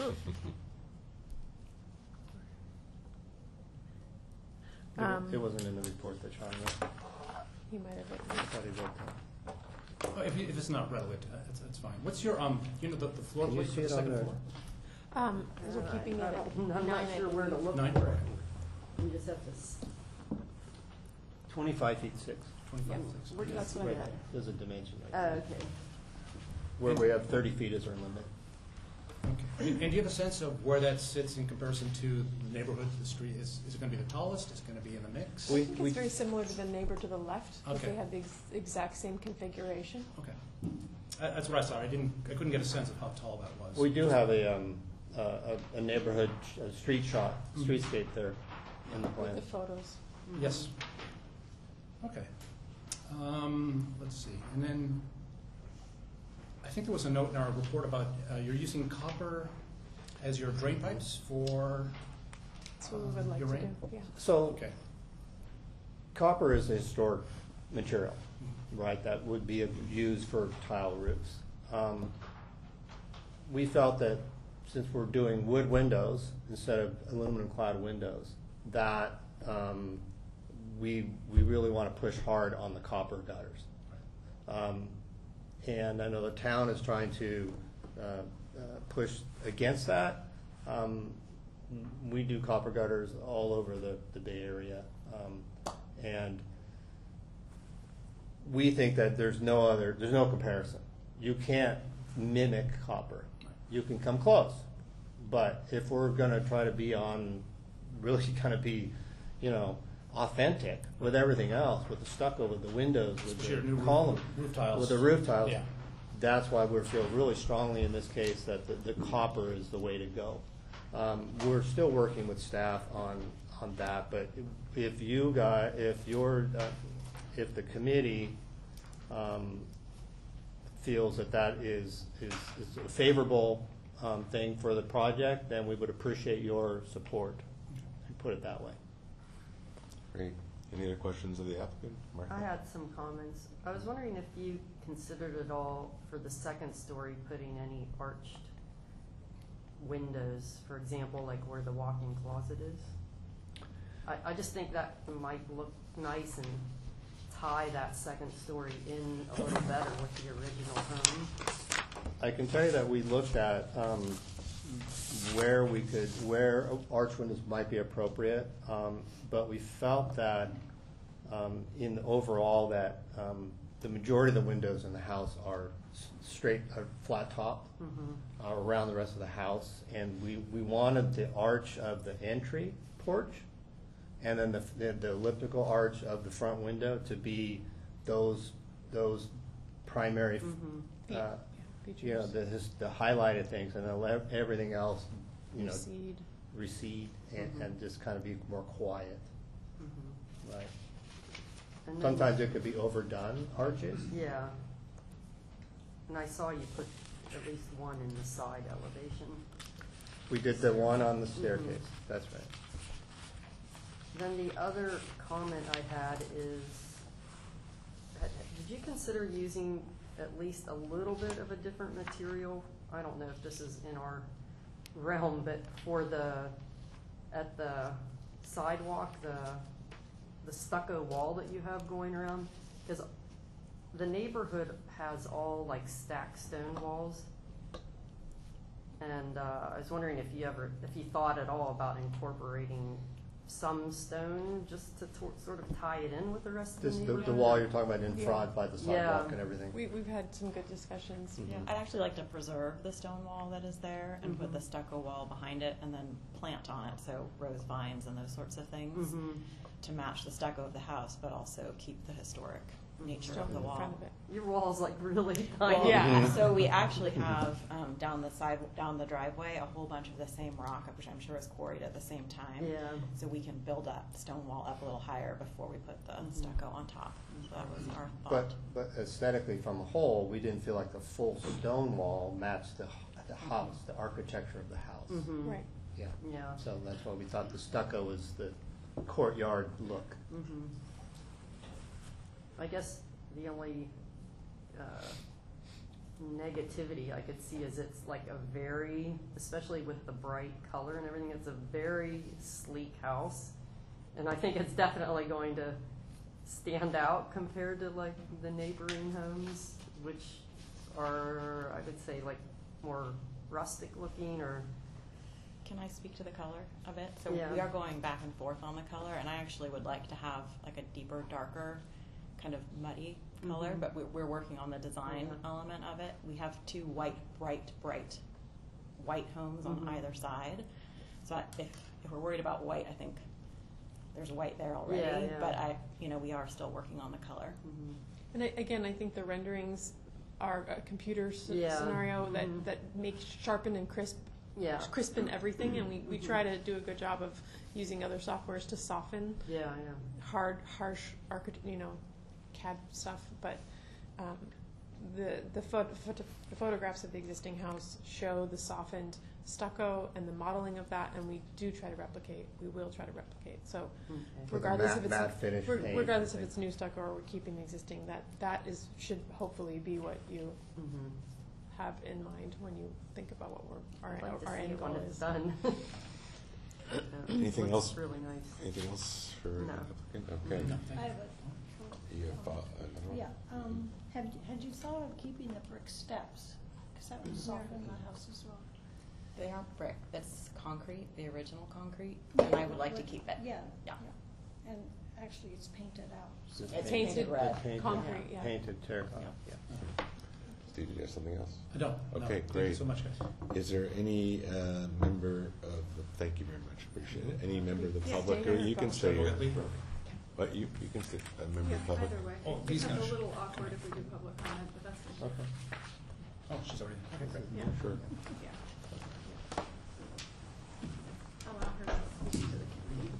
H: It wa-
I: Um,
H: It wasn't in the report that Sean wrote.
I: He might have
H: I
I: written it.
H: thought he wrote that.
D: Oh, if, you- if it's not relevant, uh, it's, it's fine. What's your, um, you know, the, the floor
H: Can you
D: plate for
H: see
D: the
H: it on
D: second
H: the-
D: floor?
I: Um, we're
G: Uh,
I: keeping it
G: I
I: at
G: don't-
I: nine.
G: I'm not
I: I
G: sure where to
I: believe.
G: look
D: Nine?
G: for it. We just have to, s-
H: Twenty-five feet six.
D: Twenty-five,
I: Yeah.
D: six.
G: We're-
I: That's what I
H: Right,
I: had.
H: There's a dimension right
G: oh,
H: there.
G: okay.
H: Where we have thirty feet as our limit.
D: Okay. And, and do you have a sense of where that sits in comparison to the neighborhood, the street? Is, is it gonna be the tallest? Is it gonna be in the mix?
I: I
H: We-
I: think
H: we-
I: it's very similar to the neighbor to the left, because
D: Okay.
I: they have the ex- exact same configuration.
D: Okay. Uh, That's what I saw. I didn't, I couldn't get a sense of how tall that was.
H: We do have a, um, a, a neighborhood, sh- a street shot, streetscape there in the
I: With
H: plan.
I: the photos.
D: Yes. Okay. Um, let's see, and then, I think there was a note in our report about, uh, you're using copper as your drain pipes for,
I: That's what we would
D: Um,
I: like
D: you're
I: to
D: right.
I: do, yeah.
H: So
D: okay.
H: copper is a historic material, right, that would be used for tile roofs. Um, We felt that since we're doing wood windows instead of aluminum clad windows, that um, we, we really want to push hard on the copper gutters. Um, And I know the town is trying to uh, uh, push against that. Um, We do copper gutters all over the, the Bay Area. Um, And we think that there's no other, there's no comparison. You can't mimic copper. You can come close. But if we're gonna try to be on, really kind of be, you know, authentic with everything else, with the stucco, with the windows, with
D: Especially your new
H: the
D: roof-
H: column,
D: roof tiles.
H: with the roof tiles,
D: Yeah.
H: that's why we feel really strongly in this case that the, the copper is the way to go. Um, we're still working with staff on, on that, but if you got, if your, uh, if the committee, um, feels that that is, is, is a favorable, um, thing for the project, then we would appreciate your support, and put it that way.
A: Great. Any other questions of the applicant? Martha?
G: I had some comments. I was wondering if you considered at all for the second story putting any arched windows, for example, like where the walk-in closet is. I, I just think that might look nice and tie that second story in a little better with the original home.
H: I can tell you that we looked at um, where we could, where arch windows might be appropriate, um, but we felt that um, in overall that um, the majority of the windows in the house are s- straight, are flat top
G: Mhm.
H: uh, around the rest of the house, and we, we wanted the arch of the entry porch and then the, the, the elliptical arch of the front window to be those, those primary
G: Mhm.
H: uh,
I: Yeah,
H: you know,
I: features.
H: the, his- the highlighted things, and then let everything else, you know,
I: Recede.
H: recede and,
G: Mhm.
H: and just kind of be more quiet,
G: Mhm.
H: right?
G: And then-
H: Sometimes it could be overdone arches.
G: Yeah. And I saw you put at least one in the side elevation.
H: We did the one on the
G: Mhm.
H: staircase, that's right.
G: Then the other comment I had is, had- did you consider using at least a little bit of a different material? I don't know if this is in our realm, but for the, at the sidewalk, the, the stucco wall that you have going around? Because the neighborhood has all like stacked stone walls. And uh, I was wondering if you ever, if you thought at all about incorporating some stone just to tor- sort of tie it in with the rest of
H: This,
G: the
H: the,
G: neighborhood?
H: the wall you're talking about in
I: Yeah.
H: front by the
G: Yeah.
H: sidewalk and everything?
I: We, we've had some good discussions.
H: Mhm.
F: Yeah, I'd actually like to preserve the stone wall that is there and put
G: Mhm.
F: the stucco wall behind it and then plant on it, so rose vines and those sorts of things
G: Mhm.
F: to match the stucco of the house, but also keep the historic nature
I: Stone
F: of the
I: in
F: wall.
I: front of it.
G: Your wall's like really
F: Well,
G: tiny.
F: yeah,
H: Mhm.
F: so we actually have um, down the side, down the driveway, a whole bunch of the same rock, which I'm sure is quarried at the same time.
G: Yeah.
F: So we can build up the stone wall up a little higher before we put the
G: Mhm.
F: stucco on top. So that was our
H: But,
F: thought.
H: but aesthetically, from a whole, we didn't feel like the full stone wall matched the, the house, the architecture of the house.
G: Mhm.
I: Right.
H: Yeah,
G: Yeah.
H: so that's why we thought the stucco was the courtyard look.
G: Mhm. I guess the only uh, negativity I could see is it's like a very, especially with the bright color and everything, it's a very sleek house. And I think it's definitely going to stand out compared to like the neighboring homes, which are, I would say, like more rustic looking or,
F: Can I speak to the color a bit? So
G: Yeah.
F: we are going back and forth on the color, and I actually would like to have like a deeper, darker, kind of muddy color,
G: Mhm.
F: but we're, we're working on the design
G: Yeah.
F: element of it. We have two white, bright, bright white homes on
G: Mhm.
F: either side. So I- if, if we're worried about white, I think there's white there already,
G: Yeah, yeah.
F: but I, you know, we are still working on the color.
G: Mhm.
I: And I, again, I think the renderings are a computer s-
G: Yeah.
I: scenario that,
G: Mhm.
I: that makes sharpen and crisp,
G: yeah,
I: crispen everything, and we, we
G: Mhm.
I: try to do a good job of using other softwares to soften
G: yeah, yeah.
I: hard, harsh archi- you know, C A D stuff. But um, the the, photo, photo, the photographs of the existing house show the softened stucco and the modeling of that, and we do try to replicate. We will try to replicate. So
G: Okay.
H: With a
I: regardless
H: matte-
I: if it's
H: matte finish
I: reg-
H: paint,
I: regardless
H: I
I: if
H: think.
I: it's new stucco or we're keeping existing, that that is should hopefully be what you
G: Mhm.
I: have in mind when you think about what we're our,
G: I'd like to
I: our
G: see
I: end
G: it when
I: goal
G: it's
I: is.
G: done. Yeah,
A: Anything
G: looks
A: else?
G: Really nice.
A: Anything else for
G: No.
A: the applicant? Okay.
D: No,
J: I
D: thank you.
J: have a,
A: You have, uh, I don't know.
J: yeah, um, have, you- had you thought of keeping the brick steps? Because that would soften the house as well.
F: They aren't brick, that's concrete, the original concrete, and I would like to keep it.
J: Yeah,
F: Yeah.
J: yeah. And actually, it's painted out. so
H: It's
J: that's-
I: painted
F: painted red.
H: Painted-
I: Concrete, yeah.
H: Painted terracotta, yeah.
A: Steve, do you have something else?
D: I don't. no.
A: Okay,
D: Thank you
A: great.
D: so much, guys.
A: Is there any uh, member of the, thank you very much, appreciate it. Any member of the
I: Yeah,
A: public,
I: Dana
A: or
I: or
A: you can
I: Bob.
A: say,
D: We'll
A: your-
D: get Libra.
A: but you, you can say, a member of the public.
C: Either way.
D: Oh,
C: It
D: these
C: becomes
D: guys.
C: a little awkward if we do public comment, but that's fine.
D: Okay. Oh, she's already there. Okay, great.
I: Yeah.
A: Sure.
C: Yeah. Allow her to speak to the committee.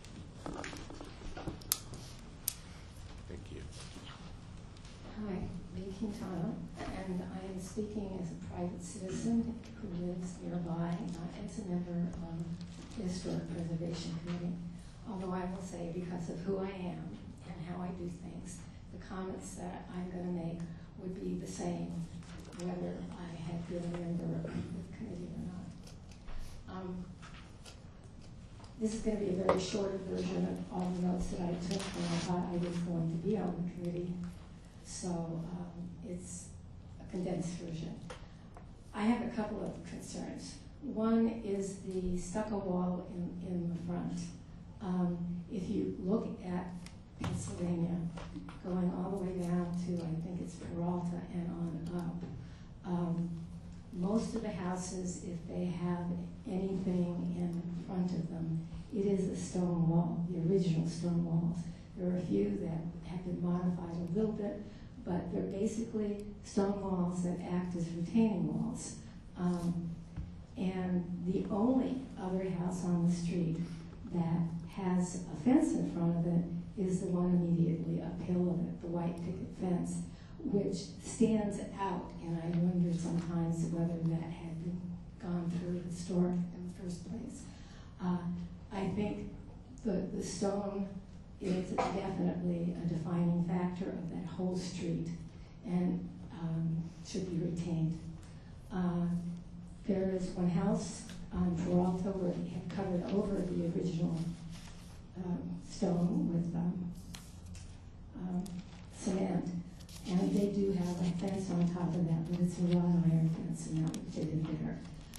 A: Thank you.
B: Hi, Lee Quintana, and I am speaking as a private citizen who lives nearby, not as a member of the Historic Preservation Committee. Although I will say, because of who I am and how I do things, the comments that I'm going to make would be the same whether I had been a member of the committee or not. Um, This is going to be a very short version of all the notes that I took when I thought I was going to be on the committee. So um, it's a condensed version. I have a couple of concerns. One is the stucco wall in, in the front. Um, if you look at Pennsylvania, going all the way down to, I think it's Peralta and on up, um, most of the houses, if they have anything in front of them, it is a stone wall, the original stone walls. There are a few that have been modified a little bit, but they're basically stone walls that act as retaining walls. Um, and the only other house on the street that has a fence in front of it is the one immediately uphill of it, the white picket fence, which stands out, and I wonder sometimes whether that had been gone through historic in the first place. Uh, I think the, the stone is definitely a defining factor of that whole street and um, should be retained. Uh, there is one house on Peralta where they have covered over the original um, stone with um, um, cement, and they do have a fence on top of that, but it's a wrought iron fence, and that would fit in there.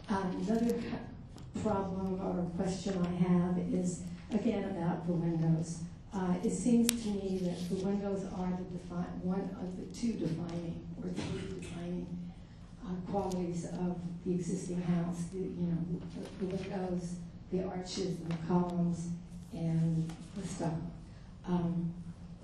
B: Um, Another problem or question I have is, again, about the windows. Uh, It seems to me that the windows are the defi- one of the two defining, or three defining uh, qualities of the existing house. The, you know, the, the windows, the arches, the columns, and the stucco. Um,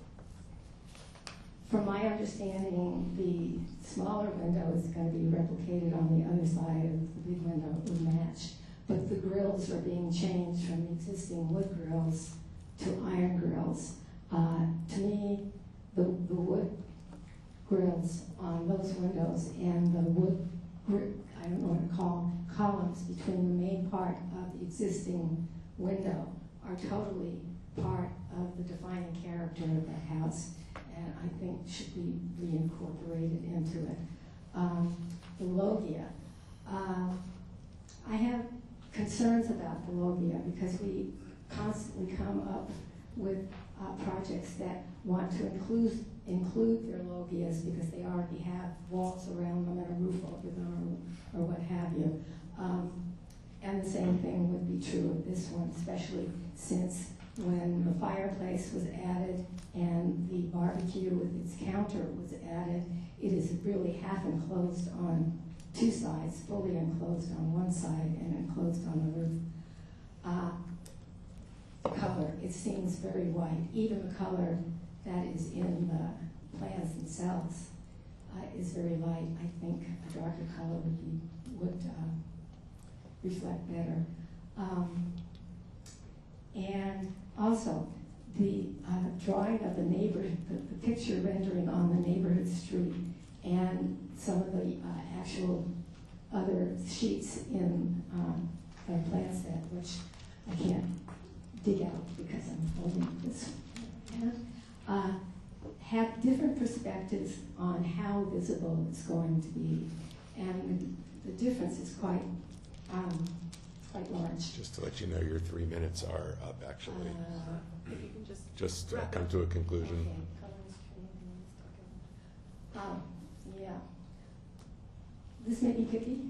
B: From my understanding, the smaller window is going to be replicated on the other side of the big window. It will match. But the grills are being changed from existing wood grills to iron grills. Uh, to me, the, the wood grills on those windows and the wood, gri- I don't know what to call columns between the main part of the existing window are totally part of the defining character of that house, and I think should be reincorporated into it. Um, the loggia. Uh, I have concerns about the loggia because we constantly come up with uh, projects that want to include include their logias because they already have walls around them and a roof over them or, or what have you. Um, and the same thing would be true of this one, especially since when the fireplace was added and the barbecue with its counter was added, it is really half enclosed on two sides, fully enclosed on one side and enclosed on the roof. Uh, the color, it seems very white. Even the color that is in the plans themselves uh, is very light. I think a darker color would be would uh, reflect better. Um, and also, the uh, drawing of the neighbor, the, the picture rendering on the neighborhood street, and some of the uh, actual other sheets in um, the plan set, which I can't dig out because I'm holding this one, uh, have different perspectives on how visible it's going to be, and the, the difference is quite um, quite large.
A: Just to let you know, your three minutes are up, actually.
B: Uh,
C: If you can just.
A: Just uh,
C: wrap
A: come
C: up.
A: to a conclusion.
B: Okay, colors, training, stucco. Um, yeah. This may be picky,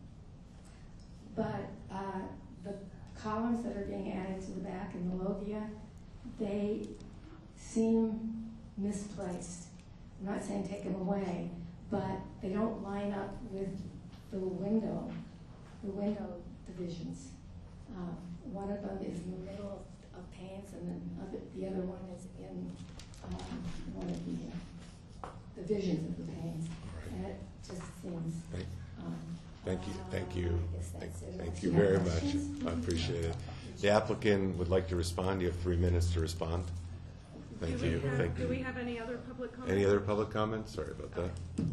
B: but uh, the columns that are being added to the back in the loggia, they seem misplaced. I'm not saying take them away, but they don't line up with the window, the window divisions. Uh, one of them is in the middle of, of panes, and then other, the other one is in um, one of the uh, divisions of the panes. And it just seems.
A: Thank,
B: Um,
A: thank you, thank
B: uh,
A: you,
B: I guess
A: thank,
B: that's it.
A: thank
B: Do
A: you
B: have
A: very much.
B: questions?
A: I appreciate it. The applicant would like to respond. You have three minutes to respond. Thank
C: do
A: you,
C: We have,
A: thank
C: do
A: you.
C: we have any other public comments?
A: Any other public comments? Sorry about that.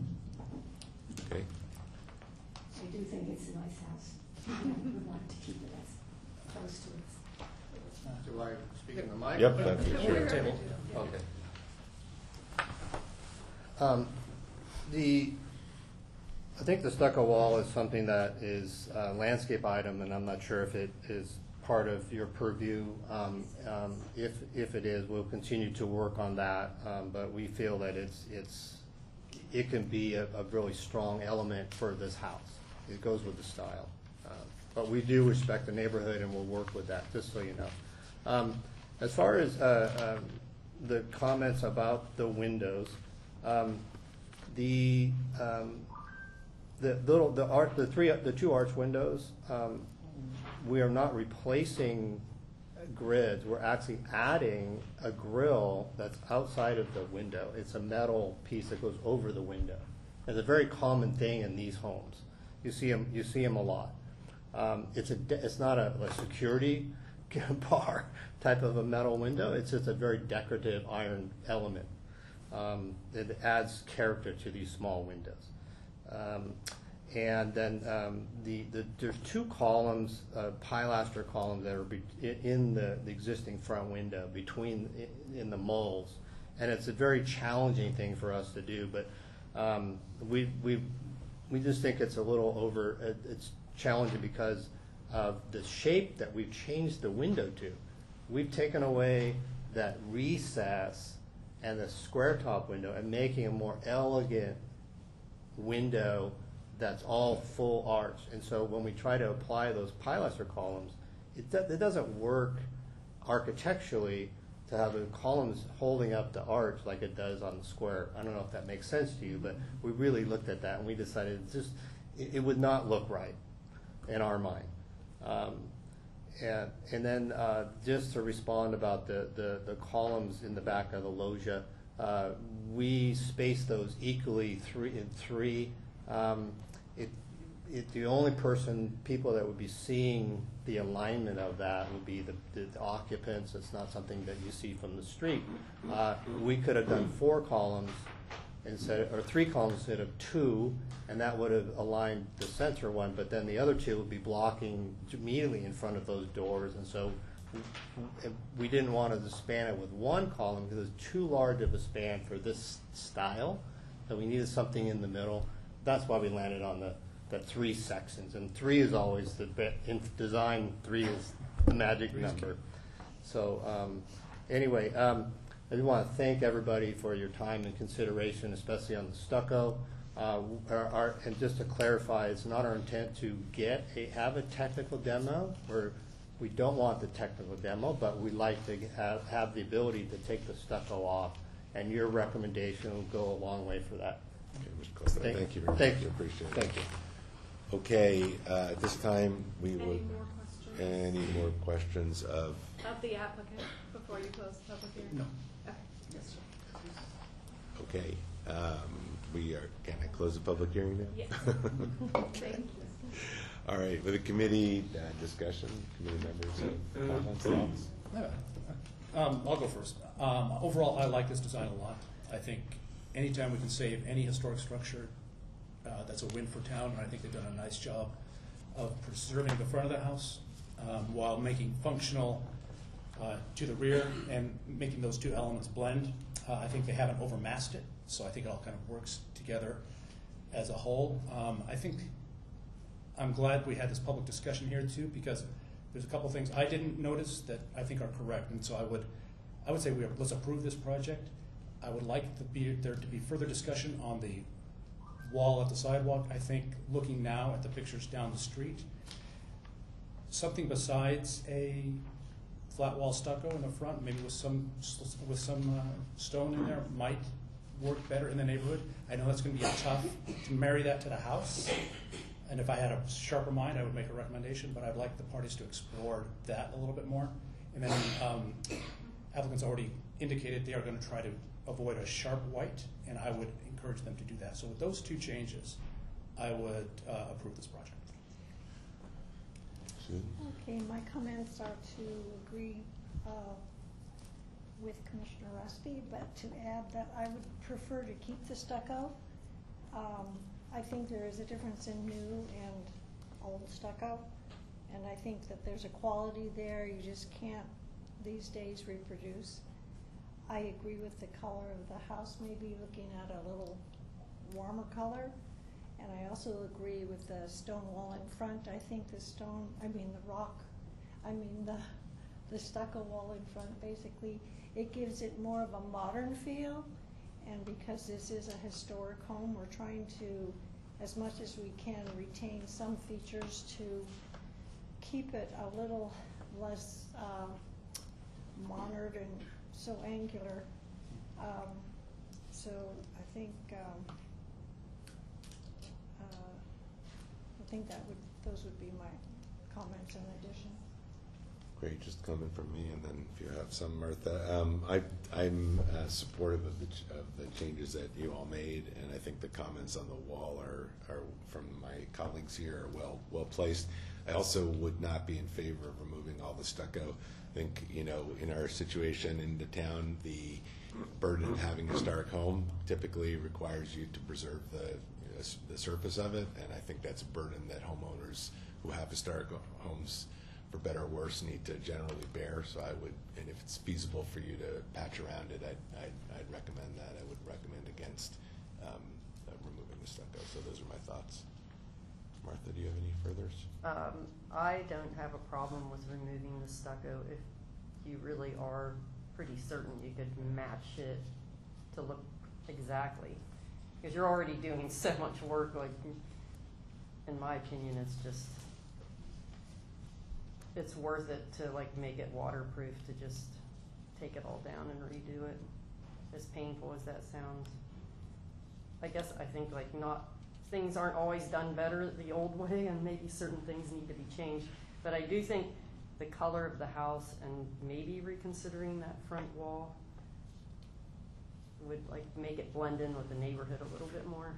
A: Okay.
B: I do think it's a nice house. I would like to keep it as close to it.
H: Do I speak in the mic?
A: Yep, that's
C: Yeah,
A: it.
C: we're
A: Sure.
C: happy
D: Table.
C: to.
H: Okay. Um, the, I think the stucco wall is something that is a landscape item, and I'm not sure if it is part of your purview. Um, um, if, if it is, we'll continue to work on that, um, but we feel that it's, it's, it can be a, a really strong element for this house. It goes with the style. Uh, But we do respect the neighborhood, and we'll work with that, just so you know. Um, As far as uh, um, the comments about the windows, um, the um, the little the art the three the two arch windows, um, we are not replacing grids. We're actually adding a grill that's outside of the window. It's a metal piece that goes over the window. It's a very common thing in these homes. You see them you see them a lot. Um, it's a de- it's not a, a security bar type of a metal window. It's just a very decorative iron element. Um, it adds character to these small windows. Um, and then um, the, the there's two columns, uh, pilaster columns that are be- in the, the existing front window between in the molds, and it's a very challenging thing for us to do. But um, we we we just think it's a little over. It's challenging because of the shape that we've changed the window to. We've taken away that recess and the square top window and making a more elegant window that's all full arch. And so when we try to apply those pilaster columns, it, do, it doesn't work architecturally to have the columns holding up the arch like it does on the square. I don't know if that makes sense to you, but we really looked at that and we decided it's just it, it would not look right in our mind. Um, and and then uh, just to respond about the, the, the columns in the back of the loggia, uh, we spaced those equally three in three. Um, it, it, the only person, people that would be seeing the alignment of that would be the, the, the occupants. It's not something that you see from the street. Uh, we could have done four columns instead, or three columns instead of two, and that would have aligned the center one. But then the other two would be blocking immediately in front of those doors, and so we didn't want to span it with one column because it's too large of a span for this style. So we needed something in the middle. That's why we landed on the, the three sections. And three is always the bit in design. Three is the magic number. So um, anyway, um, I do want to thank everybody for your time and consideration, especially on the stucco. Uh, our, our, and just to clarify, it's not our intent to get a, have a technical demo. Or we don't want the technical demo, but we like to have, have the ability to take the stucco off. And your recommendation will go a long way for that.
A: Okay, Mister Costa,
H: Thank-
A: thank you very much.
H: thank you.
A: Appreciate it.
H: Thank you.
A: Okay, uh, at this time, we
C: Any
A: would,
C: more questions
A: any more questions of,
C: of the applicant before you close the public hearing?
D: No.
C: Okay. Yes.
A: okay, um, we are, can I close the public hearing now?
C: Yes. Thank you.
A: All right, with the committee uh, discussion, committee members, uh, comments, thoughts?
D: Yeah. Um, I'll go first. Um, overall, I like this design a lot. I think anytime we can save any historic structure, uh, that's a win for town, and I think they've done a nice job of preserving the front of the house um, while making functional uh, to the rear and making those two elements blend. Uh, I think they haven't overmasked it, so I think it all kind of works together as a whole. Um, I think I'm glad we had this public discussion here too, because there's a couple things I didn't notice that I think are correct, and so I would, I would say we are, let's approve this project. I would like to be, there to be further discussion on the wall at the sidewalk. I think looking now at the pictures down the street, something besides a flat wall stucco in the front, maybe with some with some uh, stone in there, might work better in the neighborhood. I know that's going to be tough to marry that to the house. And if I had a sharper mind, I would make a recommendation, but I'd like the parties to explore that a little bit more. And then um, applicants already indicated they are going to try to avoid a sharp white, and I would encourage them to do that. So with those two changes, I would uh, approve this project.
A: Susan?
J: Okay, my comments are to agree uh, with Commissioner Rusty, but to add that I would prefer to keep the stucco. Um, I think there is a difference in new and old stucco, and I think that there's a quality there you just can't these days reproduce. I agree with the color of the house, maybe looking at a little warmer color, and I also agree with the stone wall in front. I think the stone, I mean the rock, I mean the, the stucco wall in front, basically, it gives it more of a modern feel. And because this is a historic home, we're trying to, as much as we can, retain some features to keep it a little less uh, monitored and so angular. Um, so I think um, uh, I think that would those would be my comments in addition.
A: Great, just a comment from me, and then if you have some, Martha. Um, I, I'm uh, supportive of the, ch of the changes that you all made, and I think the comments on the wall are, are from my colleagues here are well, well placed. I also would not be in favor of removing all the stucco. I think, you know, in our situation in the town, the burden of having a historic home typically requires you to preserve the, uh, the surface of it, and I think that's a burden that homeowners who have historic homes, for better or worse, need to generally bear. So I would, and if it's feasible for you to patch around it, I'd, I'd, I'd recommend that. I would recommend against um, uh, removing the stucco. So those are my thoughts. Martha, do you have any furthers?
G: Um, I don't have a problem with removing the stucco if you really are pretty certain you could match it to look exactly. Because you're already doing so much work, like in my opinion, it's just, it's worth it to like make it waterproof, to just take it all down and redo it, as painful as that sounds. I guess I think like not, things aren't always done better the old way, and maybe certain things need to be changed. But I do think the color of the house and maybe reconsidering that front wall would like make it blend in with the neighborhood a little bit more.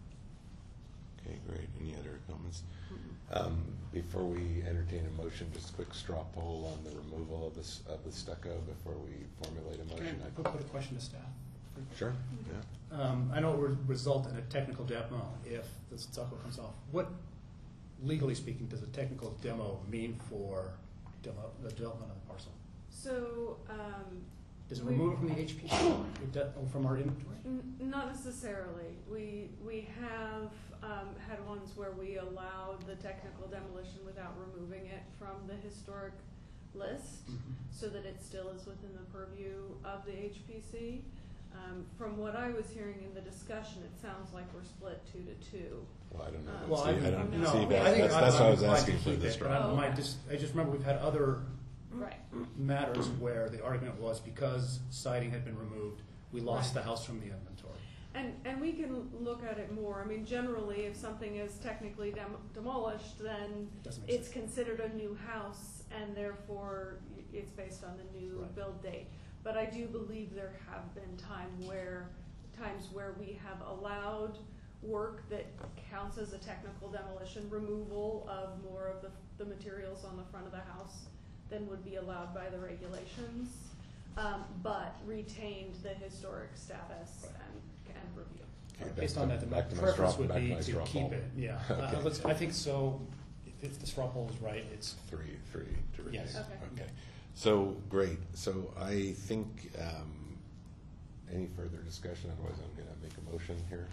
A: Okay, great. Any other comments? Um, before we entertain a motion, just a quick straw poll on the removal of this, of the stucco before we formulate a motion.
D: Can I put, put a question to staff?
A: Sure, yeah.
D: Um, I know it would result in a technical demo if the stucco comes off. What, legally speaking, does a technical demo mean for demo, the development of the parcel?
C: So, um,
D: Does it
C: we-
D: remove it from the H P C or de- or from our inventory?
C: N- Not necessarily. We, we have um, had ones where we allowed the technical demolition without removing it from the historic list,
D: Mhm.
C: so that it still is within the purview of the H P C. Um, From what I was hearing in the discussion, it sounds like we're split two to two.
A: Well, I don't know.
C: Um,
D: Well,
A: See,
D: I,
A: I don't
C: no,
A: see
C: I
A: that.
D: think
A: That's,
D: I'm-
A: that's why I was
D: I'm inclined
A: asking
D: to
A: for
D: keep
A: this
D: it, but
A: straw.
D: I
C: Oh,
D: might
C: okay.
D: just, I just remember we've had other
C: Right.
D: matters where the argument was because siding had been removed, we lost
C: Right.
D: the house from the inventory.
C: And, and we can look at it more. I mean, generally, if something is technically dem- demolished, then
D: Doesn't make
C: it's
D: sense.
C: considered a new house, and therefore y- it's based on the new
D: Right.
C: build date. But I do believe there have been time where, times where we have allowed work that counts as a technical demolition, removal of more of the, the materials on the front of the house than would be allowed by the regulations, um, but retained the historic status and, and review.
A: Okay, back
D: Based
A: to-
D: on that, then my
A: back to my
D: preference
A: straw-
D: would
A: back to
D: be
A: my
D: to
A: straw
D: keep
A: poll.
D: it, yeah.
A: Okay.
D: Uh, let's, I think so, if, if the straw poll is right, it's,
A: Three, three to retain.
D: Yes.
C: Okay.
A: Okay. So, great. So I think, um, any further discussion, otherwise I'm gonna make a motion here.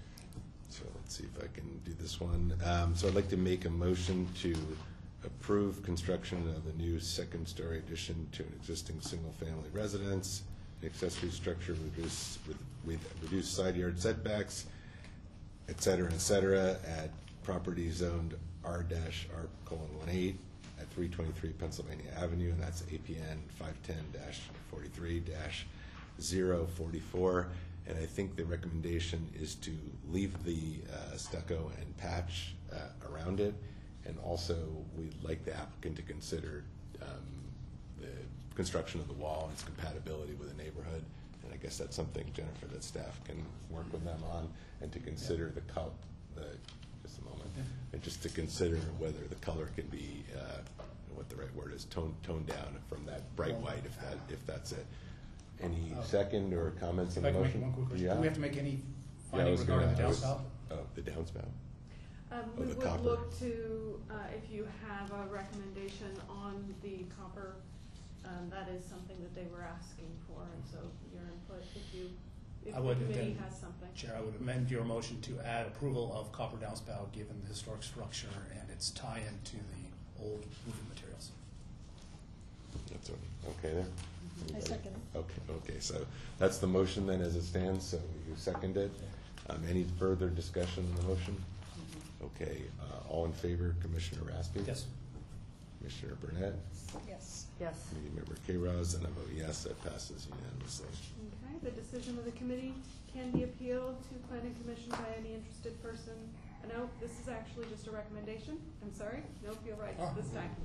A: So let's see if I can do this one. Um, so I'd like to make a motion to approve construction of the new second-story addition to an existing single-family residence, an accessory structure with reduced, with, with reduced side yard setbacks, et cetera, et cetera, at property zoned R dash R colon one eight at three twenty-three Pennsylvania Avenue, and that's A P N five ten dash forty-three dash zero forty-four. And I think the recommendation is to leave the uh, stucco and patch uh, around it. And also, we'd like the applicant to consider um, the construction of the wall and its compatibility with the neighborhood. And I guess that's something, Jennifer, that staff can work with them on, and to consider the color, the, just a moment,
D: Yeah.
A: and just to consider whether the color can be, uh, what the right word is, toned, toned down from that bright white, if that, if that's it. Any
D: Uh,
A: second or comments on
D: if I
A: the
D: can make
A: motion?
D: one quick question.
A: Yeah.
D: Do we have to make any
A: Yeah, I
D: finding
A: was
D: regarding
A: gonna-
D: the
A: I was-
D: downspout?
A: Oh, the downspout.
C: Um,
A: Oh,
C: we
A: the
C: would
A: copper.
C: look to, uh, if you have a recommendation on the copper, um, that is something that they were asking for, and so your input, if you, if
D: I
C: the
D: would
C: committee
D: then-
C: has something.
D: Chair, I would amend your motion to add approval of copper downspout given the historic structure and its tie-in to the old roofing materials.
A: That's o- okay there?
J: I
A: Anybody?
J: second it.
A: Okay, okay, so that's the motion then as it stands, so you second it. Um, any further discussion on the motion? Okay, uh, all in favor, Commissioner Raspy?
D: Yes.
A: Commissioner Burnett?
J: Yes.
G: Yes.
A: Committee Member K-Rose, and I vote yes, that passes unanimously.
C: Okay, the decision of the committee can be appealed to planning commission by any interested person. Uh, No, this is actually just a recommendation, I'm sorry, no appeal rights
D: Oh.
C: this time.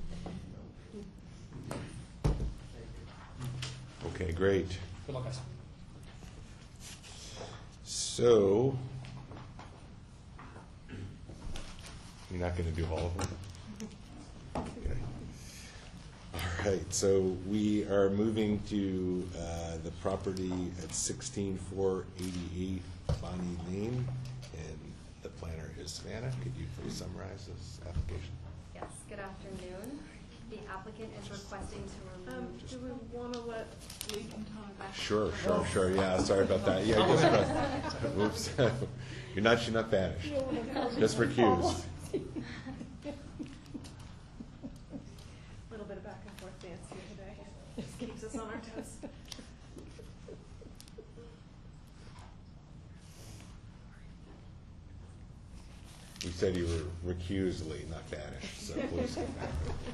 A: Okay, great.
D: Good luck, guys.
A: So, you're not gonna do all of them? Okay. All right, so we are moving to uh, the property at sixteen four eighty-eight Bonnie Lane, and the planner is Savannah. Could you please summarize this application?
K: Yes, good afternoon. The applicant is requesting to
C: Um,
K: remove.
C: do we wanna let Lee and Tom back?
A: Sure, sure, sure, yeah, sorry about that. Yeah, just, oops. You're not, you're not banished, just recused.
C: Little bit of back and forth dance here today, just keeps us on our toes.
A: We said you were recusally, not banish, so please come back.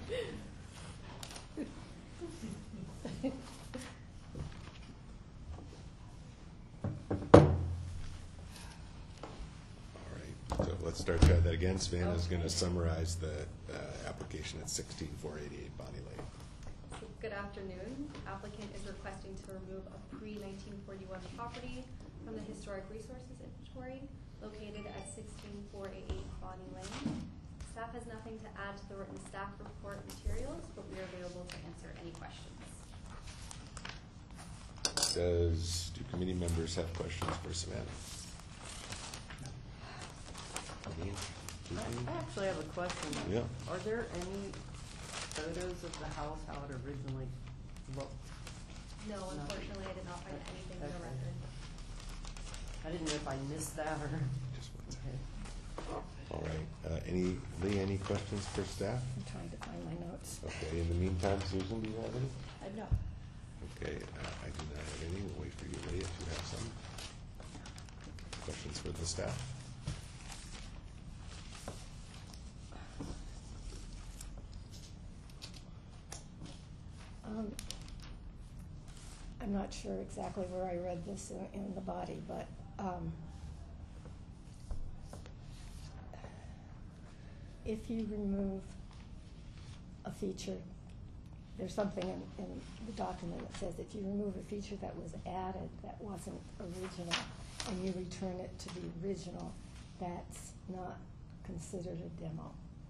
A: All right, so let's start try that again. Savannah is going to summarize the uh, application at sixteen four eighty-eight Bonnie Lane.
K: Good afternoon. Applicant is requesting to remove a pre nineteen forty-one property from the Historic Resources Inventory located at sixteen four eighty-eight Bonnie Lane. Staff has nothing to add to the written staff report materials, but we are available to answer any questions.
A: Does, do committee members have questions for Savannah? Any?
G: I I actually have a question.
A: Yeah.
G: Are there any photos of the house, how it originally looked?
K: No, unfortunately, I did not find anything in the
G: Okay.
K: record.
G: I didn't know if I missed that or.
A: Just one second.
G: Okay.
A: All right. Uh, any, Lee, any questions for staff?
B: I'm trying to find my notes.
A: Okay, in the meantime, Susan, do you have any?
J: I know.
A: Okay, uh, I do not have any. We'll wait for you, Lee, if you have some. Questions for the staff?
B: Um, I'm not sure exactly where I read this in, in the body, but, um, if you remove a feature, there's something in, in the document that says if you remove a feature that was added that wasn't original and you return it to the original, that's not considered a demo.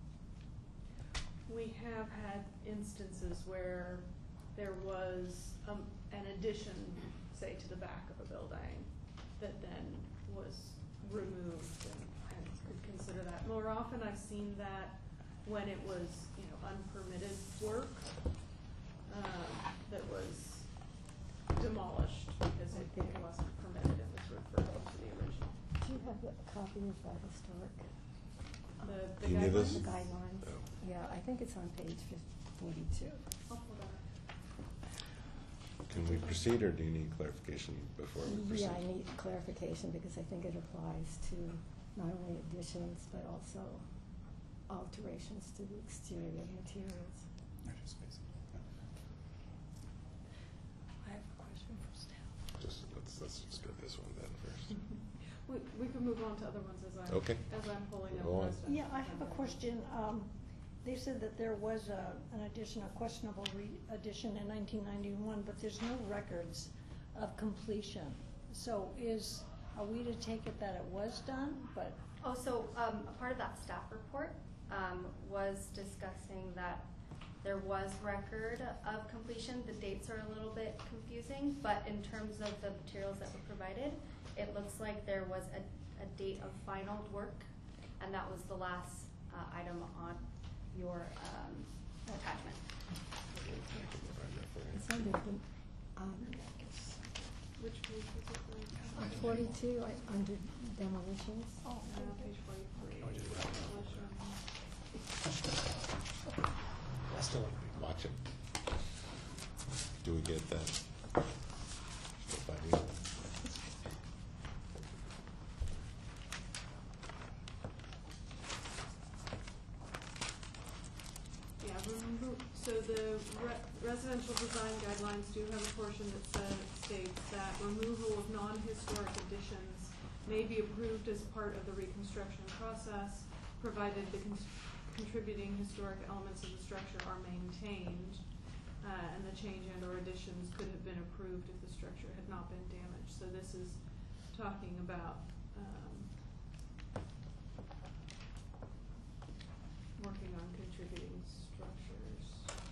C: We have had instances where there was um, an addition, say, to the back of a building that then was removed and, and could consider that. More often I've seen that when it was, you know, unpermitted work um, that was demolished because it, it wasn't permitted and was referred to the original.
B: Do you have a copy of that historic?
C: The,
A: Do
C: the
A: you need this?
B: The
C: guidelines?
B: guidelines?
A: Oh.
B: Yeah, I think it's on page forty-two.
C: I'll pull that up.
A: Can we proceed, or do you need clarification before we proceed?
B: Yeah, I need clarification because I think it applies to not only additions, but also alterations to the exterior materials.
J: I have a question for staff.
A: Just, let's, let's just go this one then first.
C: We, we can move on to other ones as I'm,
A: Okay.
C: as I'm pulling up.
A: Go on.
C: the rest of
J: Yeah, I have a
C: them.
J: question. Um, they said that there was a, an addition, a questionable re- addition in nineteen ninety-one, but there's no records of completion. So is, are we to take it that it was done, but?
K: Oh, so um, a part of that staff report um, was discussing that there was record of completion. The dates are a little bit confusing, but in terms of the materials that were provided, it looks like there was a, a date of final work, and that was the last uh, item on your um, attachment.
B: It's under the, um,
C: Which page was it?
B: on forty-two, I, under demolitions.
C: Uh, page forty-three.
A: Watch it. Do we get that? Still finding it?
C: Yeah, remember, so the re- residential design guidelines do have a portion that says, states that removal of non-historic additions may be approved as part of the reconstruction process, provided the con- contributing historic elements of the structure are maintained, uh, and the change and or additions could have been approved if the structure had not been damaged. So this is talking about, um, working on contributing structures.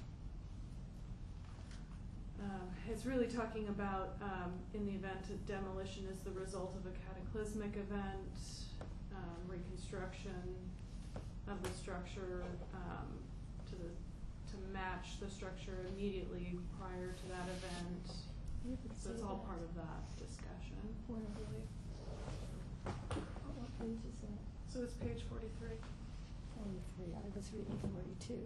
C: Um, it's really talking about, um, in the event of demolition is the result of a cataclysmic event, um, reconstruction of the structure, um, to the, to match the structure immediately prior to that event.
B: You could
C: So
B: see
C: it's all
B: that.
C: part of that discussion,
B: Where?
C: I believe.
B: What page is it?
C: So it's page forty-three.
B: Forty-three, I was reading forty-two.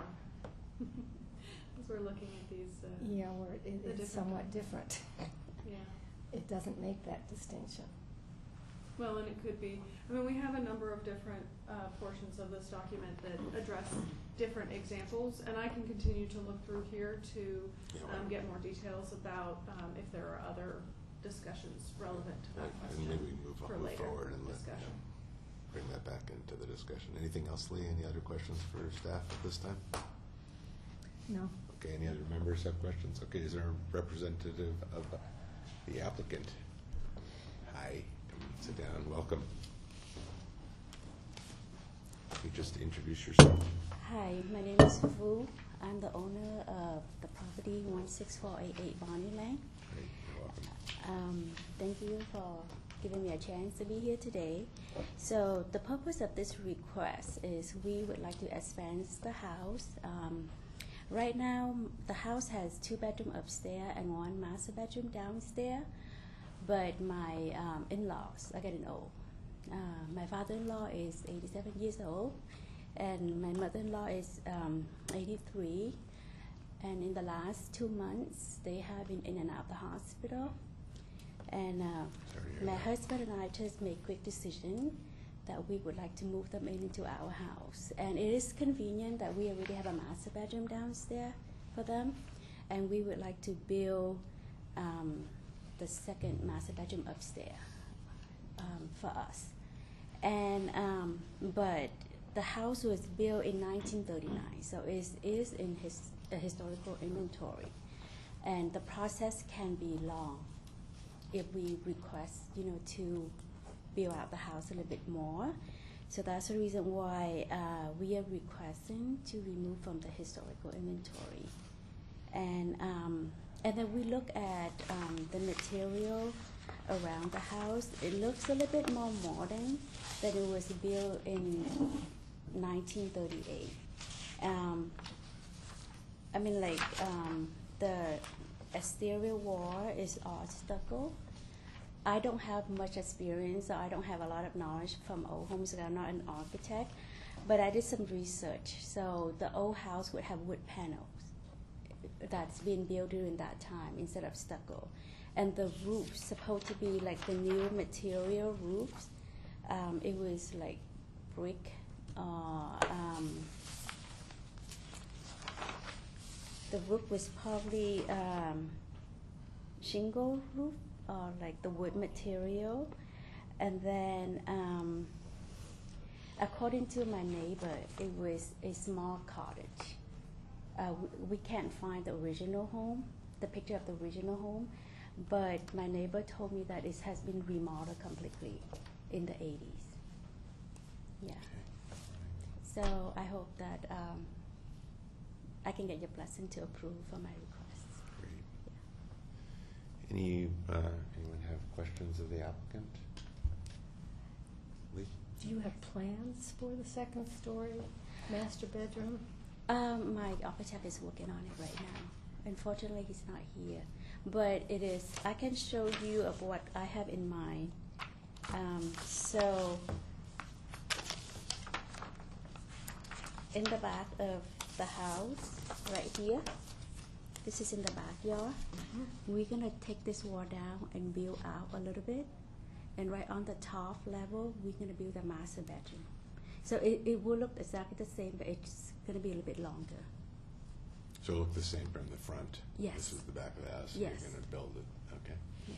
C: As we're looking at these, uh,
B: Yeah, where it,
C: The
B: it's
C: different-
B: somewhat different.
C: yeah.
B: It doesn't make that distinction.
C: Well, and it could be, I mean, we have a number of different uh, portions of this document that address different examples, and I can continue to look through here to um, get more details about um, if there are other discussions relevant to that
A: Right,
C: question
A: and maybe move,
C: for
A: move
C: later
A: forward and let,
C: discussion.
A: yeah, bring that back into the discussion. Anything else, Lee? Any other questions for staff at this time?
B: No.
A: Okay, any other members have questions? Okay, is there a representative of the applicant? Hi, come sit down, welcome. Can you just introduce yourself?
L: Hi, my name is Fu. I'm the owner of the property one six four eight eight Bonnie Lane.
A: Great, you're welcome.
L: Um, thank you for giving me a chance to be here today. So the purpose of this request is we would like to expand the house. Um, right now, the house has two bedroom upstairs and one master bedroom downstairs. But my um, in-laws are getting old. Uh, my father-in-law is eighty-seven years old, and my mother-in-law is um, eighty-three. And in the last two months, they have been in and out of the hospital. And uh, my husband and I just made a quick decision that we would like to move them in into our house. And it is convenient that we already have a master bedroom downstairs for them, and we would like to build um, the second master bedroom upstairs um, for us. And um, but the house was built in nineteen thirty-nine, so it is in his a historical inventory, and the process can be long if we request, you know, to build out the house a little bit more. So that's the reason why uh, we are requesting to remove from the historical inventory. And um, and then we look at um, the material around the house. It looks a little bit more modern than it was built in nineteen thirty-eight. Um, I mean, like um, the exterior wall is art stucco. I don't have much experience, so I don't have a lot of knowledge from old homes. I'm not an architect, but I did some research. So the old house would have wood panels that's been built during that time instead of stucco. And the roof's supposed to be like the new material roofs. Um, it was like brick. Uh, um, the roof was probably um, shingle roof, or like the wood material. And then, um, according to my neighbor, it was a small cottage. Uh, we, we can't find the original home, the picture of the original home, but my neighbor told me that it has been remodeled completely in the eighties. Yeah. So I hope that um, I can get your blessing to approve for my request.
A: Great. Yeah. Any, uh, anyone have questions of the applicant? Lee?
B: Do you have plans for the second story master bedroom?
L: Um, my architect is working on it right now. Unfortunately, he's not here. But it is, I can show you of what I have in mind. Um, so, in the back of the house, right here, this is in the backyard. Mm-hmm. We're gonna take this wall down and build out a little bit. And right on the top level, we're gonna build a master bedroom. So it, it will look exactly the same, but it's gonna be a little bit longer.
A: So it'll look the same from the front?
L: Yes.
A: This is the back of the house?
L: Yes.
A: You're going to build it, okay.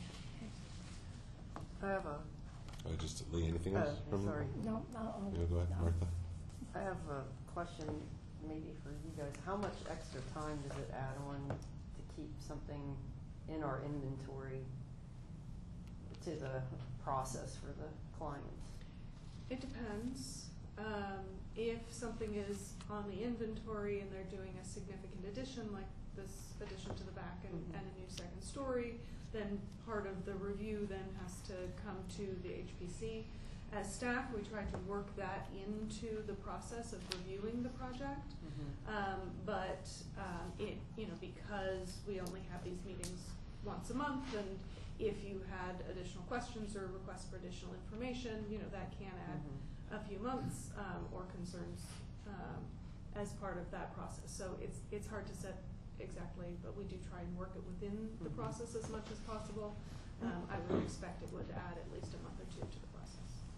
L: Yeah.
G: I have a,
A: Oh, just, Lee, anything else?
G: Oh,
A: from-
G: sorry.
B: No, uh-oh.
A: Yeah, go ahead,
B: No.
A: Martha.
G: I have a question maybe for you guys. How much extra time does it add on to keep something in our inventory to the process for the clients?
C: It depends. Um, if something is on the inventory and they're doing a significant addition, like this addition to the back and,
G: Mhm.
C: and a new second story, then part of the review then has to come to the H P C. As staff, we try to work that into the process of reviewing the project.
G: Mm-hmm.
C: Um, but um, it, you know, because we only have these meetings once a month, and if you had additional questions or requests for additional information, you know, that can add
G: Mm-hmm.
C: a few months um, or concerns um, as part of that process. So it's it's hard to set exactly, but we do try and work it within the
G: Mhm.
C: process as much as possible. Um, I would expect it would add at least a month or two to the process.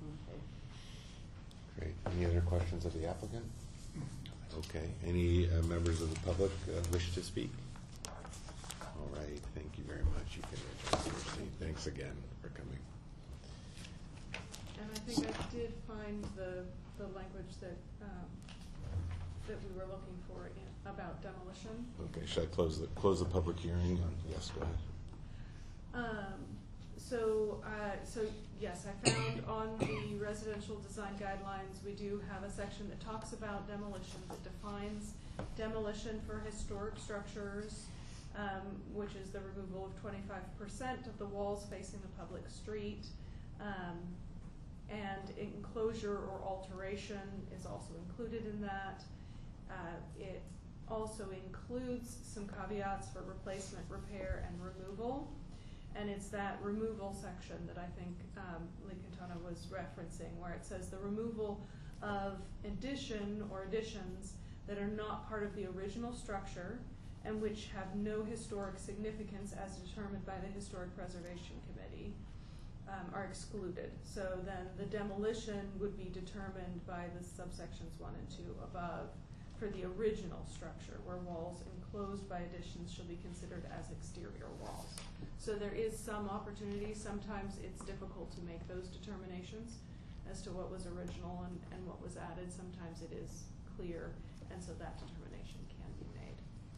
G: Okay.
A: Great. Any other questions of the applicant? Okay. Any uh, members of the public uh, wish to speak? All right. Thank you very much. You can adjust your seat. Thanks again for coming.
C: And I think I did find the, the language that, um, that we were looking for in, about demolition.
A: Okay. Should I close the close the public hearing? Yes. Go ahead.
C: Um, so, uh, so yes, I found on the residential design guidelines, we do have a section that talks about demolition, that defines demolition for historic structures, um, which is the removal of twenty-five percent of the walls facing the public street. Um, and enclosure or alteration is also included in that. Uh, it also includes some caveats for replacement, repair, and removal. And it's that removal section that I think um, Lee Quintana was referencing, where it says the removal of addition or additions that are not part of the original structure and which have no historic significance as determined by the Historic Preservation Committee um, are excluded. So then the demolition would be determined by the subsections one and two above for the original structure, where walls enclosed by additions shall be considered as exterior walls. So there is some opportunity. Sometimes it's difficult to make those determinations as to what was original and, and what was added. Sometimes it is clear, and so that determination can be made.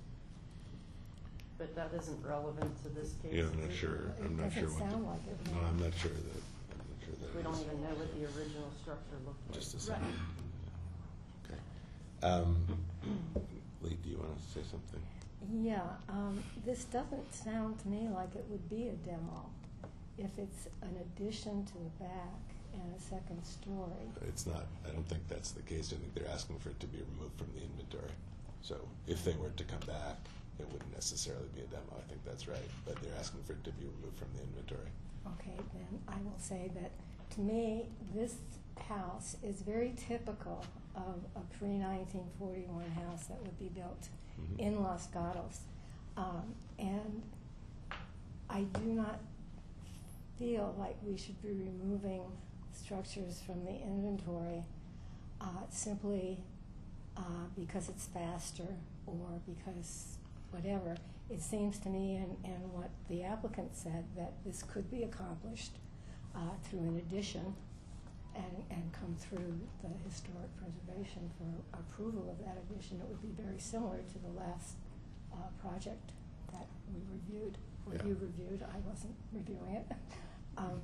G: But that isn't relevant to this case.
A: Yeah, I'm not sure. I'm not
B: It
A: sure
B: doesn't
A: what.
B: sound
A: the,
B: like it.
A: No, I'm not sure that. I'm not sure that.
G: We
A: is.
G: don't even know what the original structure looked like.
A: Just a
C: Right.
A: second. Okay. Um, Lee, do you want to say something?
B: Yeah, um, this doesn't sound to me like it would be a demo. If it's an addition to the back and a second story.
A: It's not. I don't think that's the case. I think they're asking for it to be removed from the inventory. So if they were to come back, it wouldn't necessarily be a demo. I think that's right. But they're asking for it to be removed from the inventory.
B: Okay, then I will say that to me, this house is very typical of a pre nineteen forty-one house that would be built
A: Mhm.
B: in Los Gatos. Um, and I do not feel like we should be removing structures from the inventory uh, simply uh, because it's faster or because whatever. It seems to me, and, and what the applicant said, that this could be accomplished uh, through an addition and, and come through the historic preservation for approval of that addition. It would be very similar to the last uh, project that we reviewed, or
A: Yeah.
B: you reviewed. I wasn't reviewing it. um,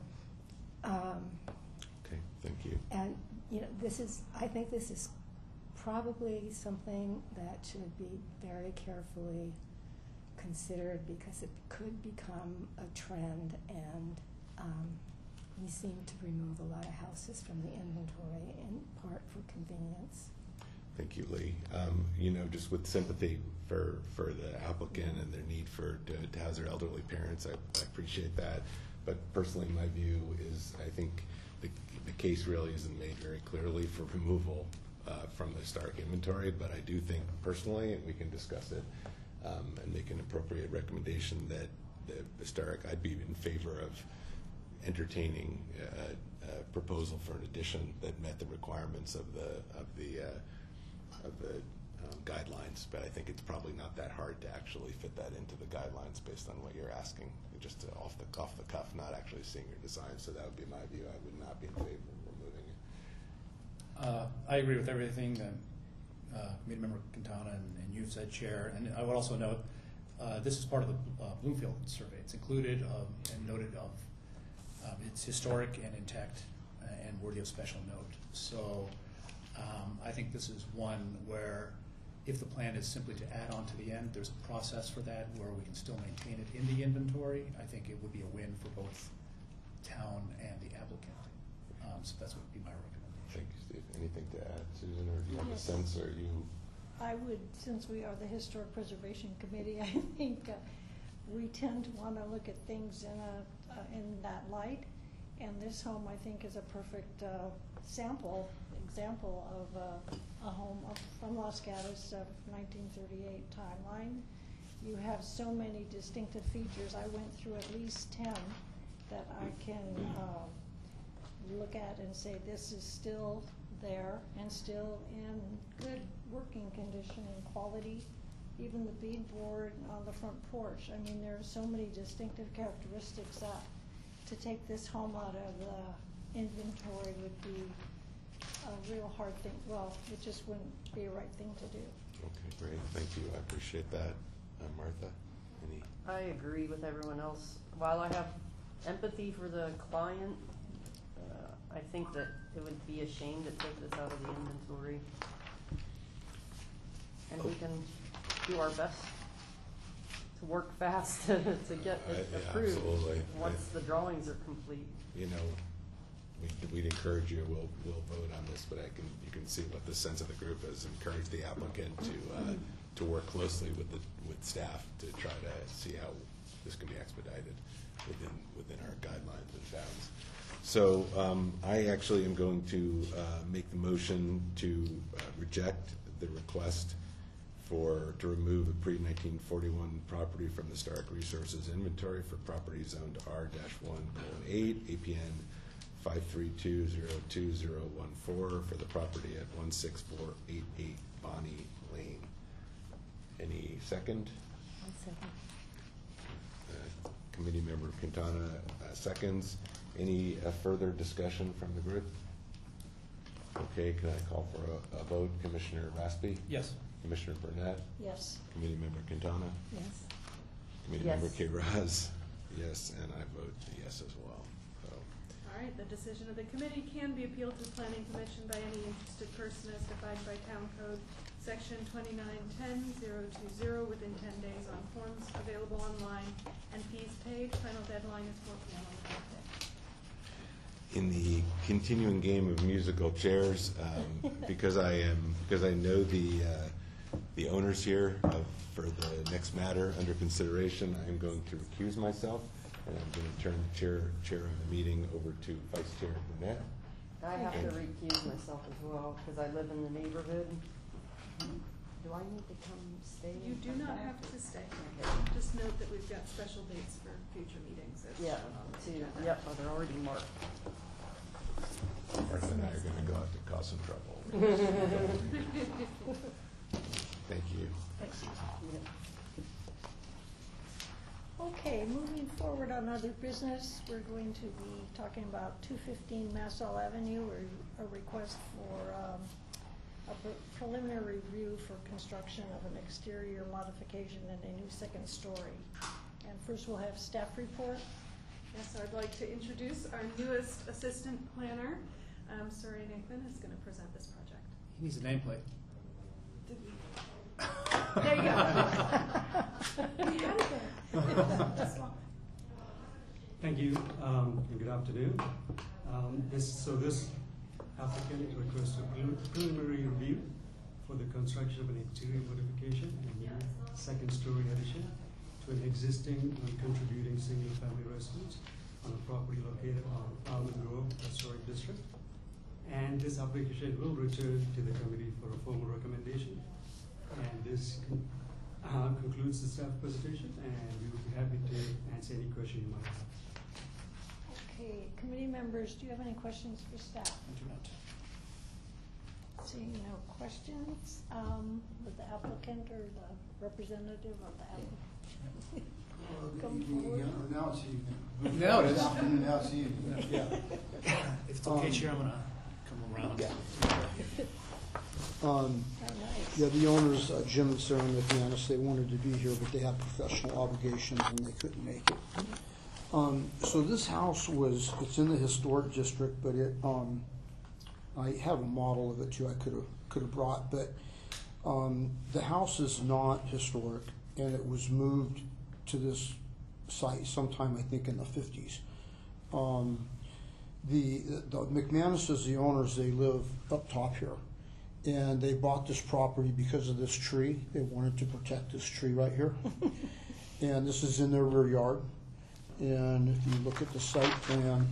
B: um,
A: Okay, thank you.
B: and, you know, this is, I think this is probably something that should be very carefully considered because it could become a trend, and um, we seem to remove a lot of houses from the inventory in part for convenience.
A: Thank you, Lee. Um, you know, just with sympathy for, for the applicant and their need for to, to house their elderly parents, I, I appreciate that. But personally, my view is I think the, the case really isn't made very clearly for removal uh, from the historic inventory. But I do think personally, and we can discuss it um, and make an appropriate recommendation, that the historic, I'd be in favor of entertaining a, a proposal for an addition that met the requirements of the of the uh, of the um, guidelines. But I think it's probably not that hard to actually fit that into the guidelines based on what you're asking, just to, off the off the cuff, not actually seeing your design. So that would be my view. I would not be in favor of removing it.
D: Uh, I agree with everything that uh, Committee Member Quintana and, and you've said, Chair. And I would also note uh, this is part of the uh, Bloomfield survey. It's included um, and noted of um, it's historic and intact uh, and worthy of special note. So um, I think this is one where if the plan is simply to add on to the end, there's a process for that where we can still maintain it in the inventory. I think it would be a win for both town and the applicant. Um, so that's what would be my recommendation.
A: Thank you, Steve. Anything to add, Susan, or do you have a
J: Yes.
A: sense, or you?
J: I would, since we are the Historic Preservation Committee, I think uh, we tend to want to look at things in a, uh, in that light. And this home, I think, is a perfect uh, sample, example of uh, a home of, from Los Gatos, uh, nineteen thirty-eight timeline. You have so many distinctive features. I went through at least ten that I can uh, look at and say, this is still there and still in good working condition and quality. Even the beadboard on the front porch. I mean, there are so many distinctive characteristics that to take this home out of the inventory would be a real hard thing. Well, it just wouldn't be a right thing to do.
A: Okay, great, thank you, I appreciate that. Uh, Martha, any?
G: I agree with everyone else. While I have empathy for the client, uh, I think that it would be a shame to take this out of the inventory. And we can do our best to work fast to get it
A: I- yeah,
G: approved
A: absolutely.
G: once the drawings are complete.
A: You know, we'd, we'd encourage you, we'll, we'll vote on this, but I can, you can see what the sense of the group is, encourage the applicant to, uh, to work closely with the, with staff to try to see how this can be expedited within, within our guidelines and bounds. So, um, I actually am going to, uh, make the motion to, uh, reject the request for, to remove a pre nineteen forty-one property from the Historic Resources inventory for property zoned R one colon eight, A P N five three two zero two zero one four for the property at one six four eight eight Bonnie Lane. Any second?
B: One second.
A: Uh, Committee member Quintana uh, seconds. Any uh, further discussion from the group? Okay, can I call for a, a vote? Commissioner Raspy?
D: Yes.
A: Commissioner Burnett?
J: Yes.
A: Committee member Quintana?
B: Yes.
A: Committee
G: Yes.
A: member K-Raz? Yes, and I vote yes as well. So,
C: All right, the decision of the committee can be appealed to the planning commission by any interested person as defined by town code section twenty-nine ten zero two zero within ten days on forms available online and fees paid. Final deadline is four P M on Thursday.
A: in the continuing game of musical chairs, um, because I am, because I know the, uh, the owners here of, for the next matter under consideration, I'm going to recuse myself, and I'm going to turn the chair, chair of the meeting over to Vice Chair Burnett.
G: I have to recuse myself as well because I live in the neighborhood. Do I need to come stay?
C: You do not have to stay. Just note that we've got special dates for future meetings. as
G: Yeah,
C: shown on the
G: two,
C: agenda.
G: yep, oh, they're already marked.
A: Martha and I are going to go out to cause some trouble. Thank you.
J: Okay, moving forward on other business, we're going to be talking about two fifteen Massall Avenue, or a request for um, a pre- preliminary review for construction of an exterior modification and a new second story. And first we'll have staff report.
C: Yes, I'd like to introduce our newest assistant planner. Um, Suri Nickman is going to present this project.
D: He needs a nameplate.
C: Did we? There you go. We had it there.
M: Thank you, um, and good afternoon. Um, this, so this applicant requests a prelim- preliminary review for the construction of an exterior modification and a new second story addition to an existing non-contributing single-family residence on a property located on Almond Grove Historic District. And this application will return to the committee for a formal recommendation. And this con- uh, concludes the staff presentation, and we will be happy to answer any question you might have.
J: Okay, committee members, do you have any questions for staff?
D: I do not.
J: Seeing no questions, um, would the applicant or the representative of the applicant come forward?
E: Now it's evening.
D: Now it is.
E: Now it's evening.
D: Yeah. If it's okay,
E: Um,
D: Chair, I'm gonna come around.
E: Um,
J: Oh, nice.
E: Yeah, the owners, uh, Jim and Sarah McManus, they wanted to be here, but they had professional obligations and they couldn't make it. Um, so this house was, it's in the historic district, but it, um, I have a model of it too I could have, could have brought, but, um, the house is not historic, and it was moved to this site sometime, I think, in the fifties. Um, the, the McManuses, the owners, they live up top here. And they bought this property because of this tree. They wanted to protect this tree right here. And this is in their rear yard. And if you look at the site plan,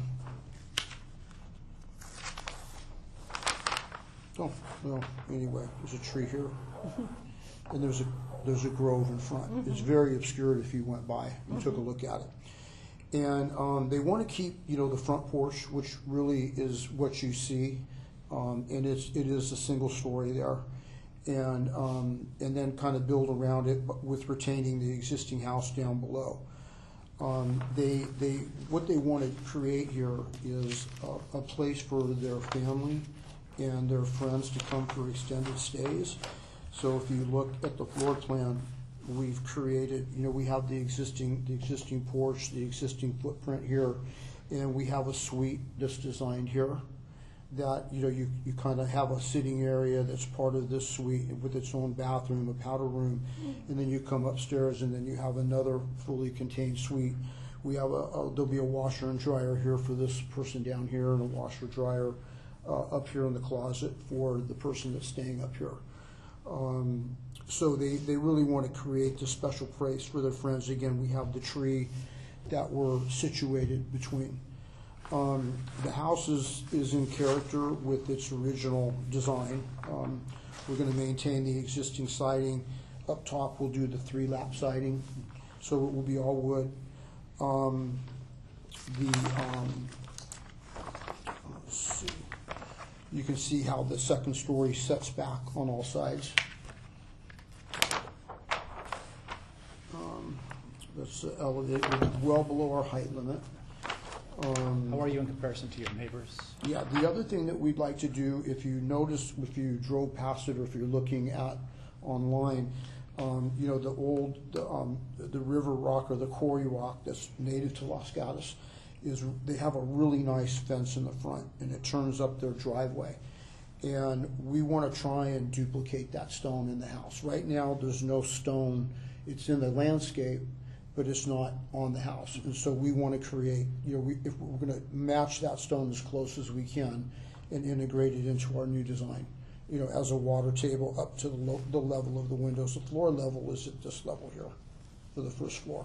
E: oh, well, anyway, there's a tree here. And there's a, there's a grove in front. It's very obscured if you went by and took a look at it. And um, they want to keep, you know, the front porch, which really is what you see, um, and it's it is a single story there, and um, and then kind of build around it, but with retaining the existing house down below. Um, they they what they want to create here is a, a place for their family and their friends to come for extended stays. So if you look at the floor plan, we've created, you know, we have the existing, the existing porch, the existing footprint here, and we have a suite that's designed here that, you know, you, you kind of have a sitting area that's part of this suite with its own bathroom, a powder room, and then you come upstairs and then you have another fully contained suite. We have a, a there'll be a washer and dryer here for this person down here, and a washer dryer uh, up here in the closet for the person that's staying up here. Um, so they, they really want to create this special place for their friends. Again, we have the tree that we're situated between. Um, the house is, is in character with its original design. Um, we're going to maintain the existing siding. Up top, we'll do the three lap siding, so it will be all wood. Um, the um, let's see. You can see how the second story sets back on all sides. Um, that's elevated well below our height limit. Um,
D: How are you in comparison to your neighbors?
E: Yeah, the other thing that we'd like to do, if you notice, if you drove past it or if you're looking at online, um, you know, the old, the, um, the river rock or the quarry rock that's native to Los Gatos, is they have a really nice fence in the front, and it turns up their driveway. And we want to try and duplicate that stone in the house. Right now, there's no stone. It's in the landscape, but it's not on the house. And so we want to create, you know, we, if we're going to match that stone as close as we can and integrate it into our new design, you know, as a water table up to the, lo the level of the windows. The floor level is at this level here for the first floor.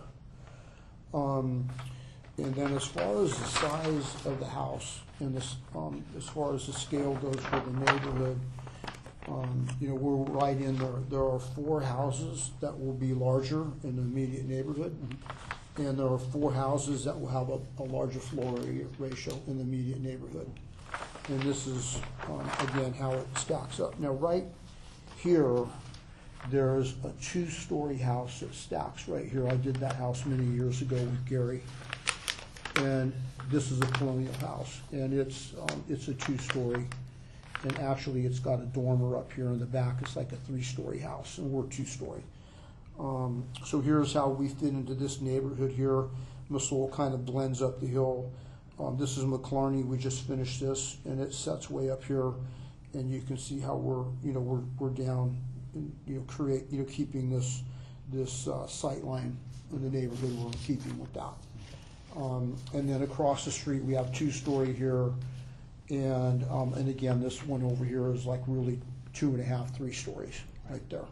E: Um, and then as far as the size of the house and this, um, as far as the scale goes for the neighborhood, Um, you know, we're right in there. There are four houses that will be larger in the immediate neighborhood, and there are four houses that will have a, a larger floor area ratio in the immediate neighborhood. And this is, um, again, how it stacks up. Now, right here, there's a two-story house that stacks right here. I did that house many years ago with Gary. And this is a colonial house, and it's, um, it's a two-story. And actually, it's got a dormer up here in the back. It's like a three-story house, and we're two-story. Um, so here's how we fit into this neighborhood here. Masol kind of blends up the hill. Um, this is McClarney. We just finished this, and it sets way up here. And you can see how we're, you know, we're we're down, and, you know, create, you know, keeping this this uh, sight line in the neighborhood. We're keeping with that. Um, and then across the street, we have two-story here. And um, and again, this one over here is like really two and a half, three stories right there.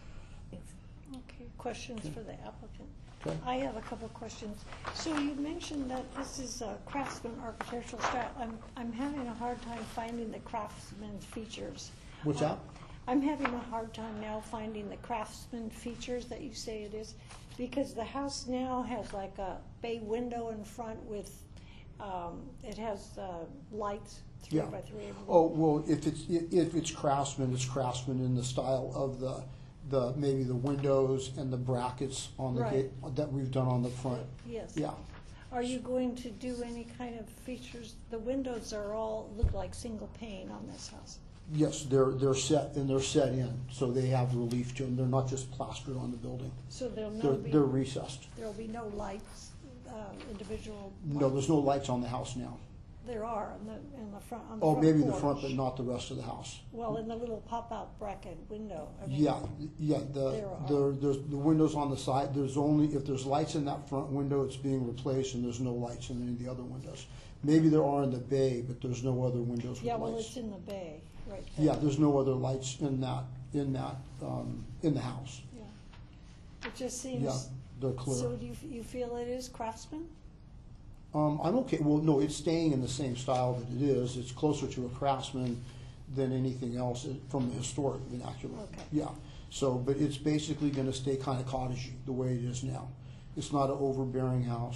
J: Okay, questions for the applicant.
E: Okay.
J: I have a couple of questions. So you mentioned that this is a craftsman architectural style. I'm, I'm having a hard time finding the craftsman features.
E: What's that?
J: I'm having a hard time now finding the craftsman features that you say it is, because the house now has like a bay window in front with Um, it has uh, lights, three
E: Yeah.
J: by three.
E: Oh, well, if it's, if it's craftsman, it's craftsman in the style of the, the, maybe the windows and the brackets on the
J: Right.
E: gate that we've done on the front.
J: Yes.
E: Yeah.
J: Are you going to do any kind of features? The windows are all, look like single pane on this house.
E: Yes, they're, they're set, and they're set in, so they have relief to them. They're not just plastered on the building.
J: So there'll
E: They're,
J: no be,
E: they're recessed.
J: there'll be no lights, um, individual.
E: No, there's no lights on the house now.
J: There are in the, in the front, on the
E: Oh,
J: front
E: maybe the
J: porch.
E: front, but not the rest of the house.
J: Well, in the little pop-out bracket window. I mean,
E: Yeah, yeah, the,
J: There are.
E: the, there's, the windows on the side, there's only, if there's lights in that front window, it's being replaced, and there's no lights in any of the other windows. Maybe there are in the bay, but there's no other windows with
J: Yeah, well,
E: lights.
J: it's in the bay, right there.
E: Yeah, there's no other lights in that, in that, um, in the house.
J: Yeah. It just seems.
E: Yeah, they're clear.
J: So do you, you feel it is craftsman?
E: Um, I'm okay, well, no, it's staying in the same style that it is. It's closer to a craftsman than anything else from the historic vernacular.
J: Okay.
E: Yeah, so, but it's basically gonna stay kind of cottagey, the way it is now. It's not an overbearing house.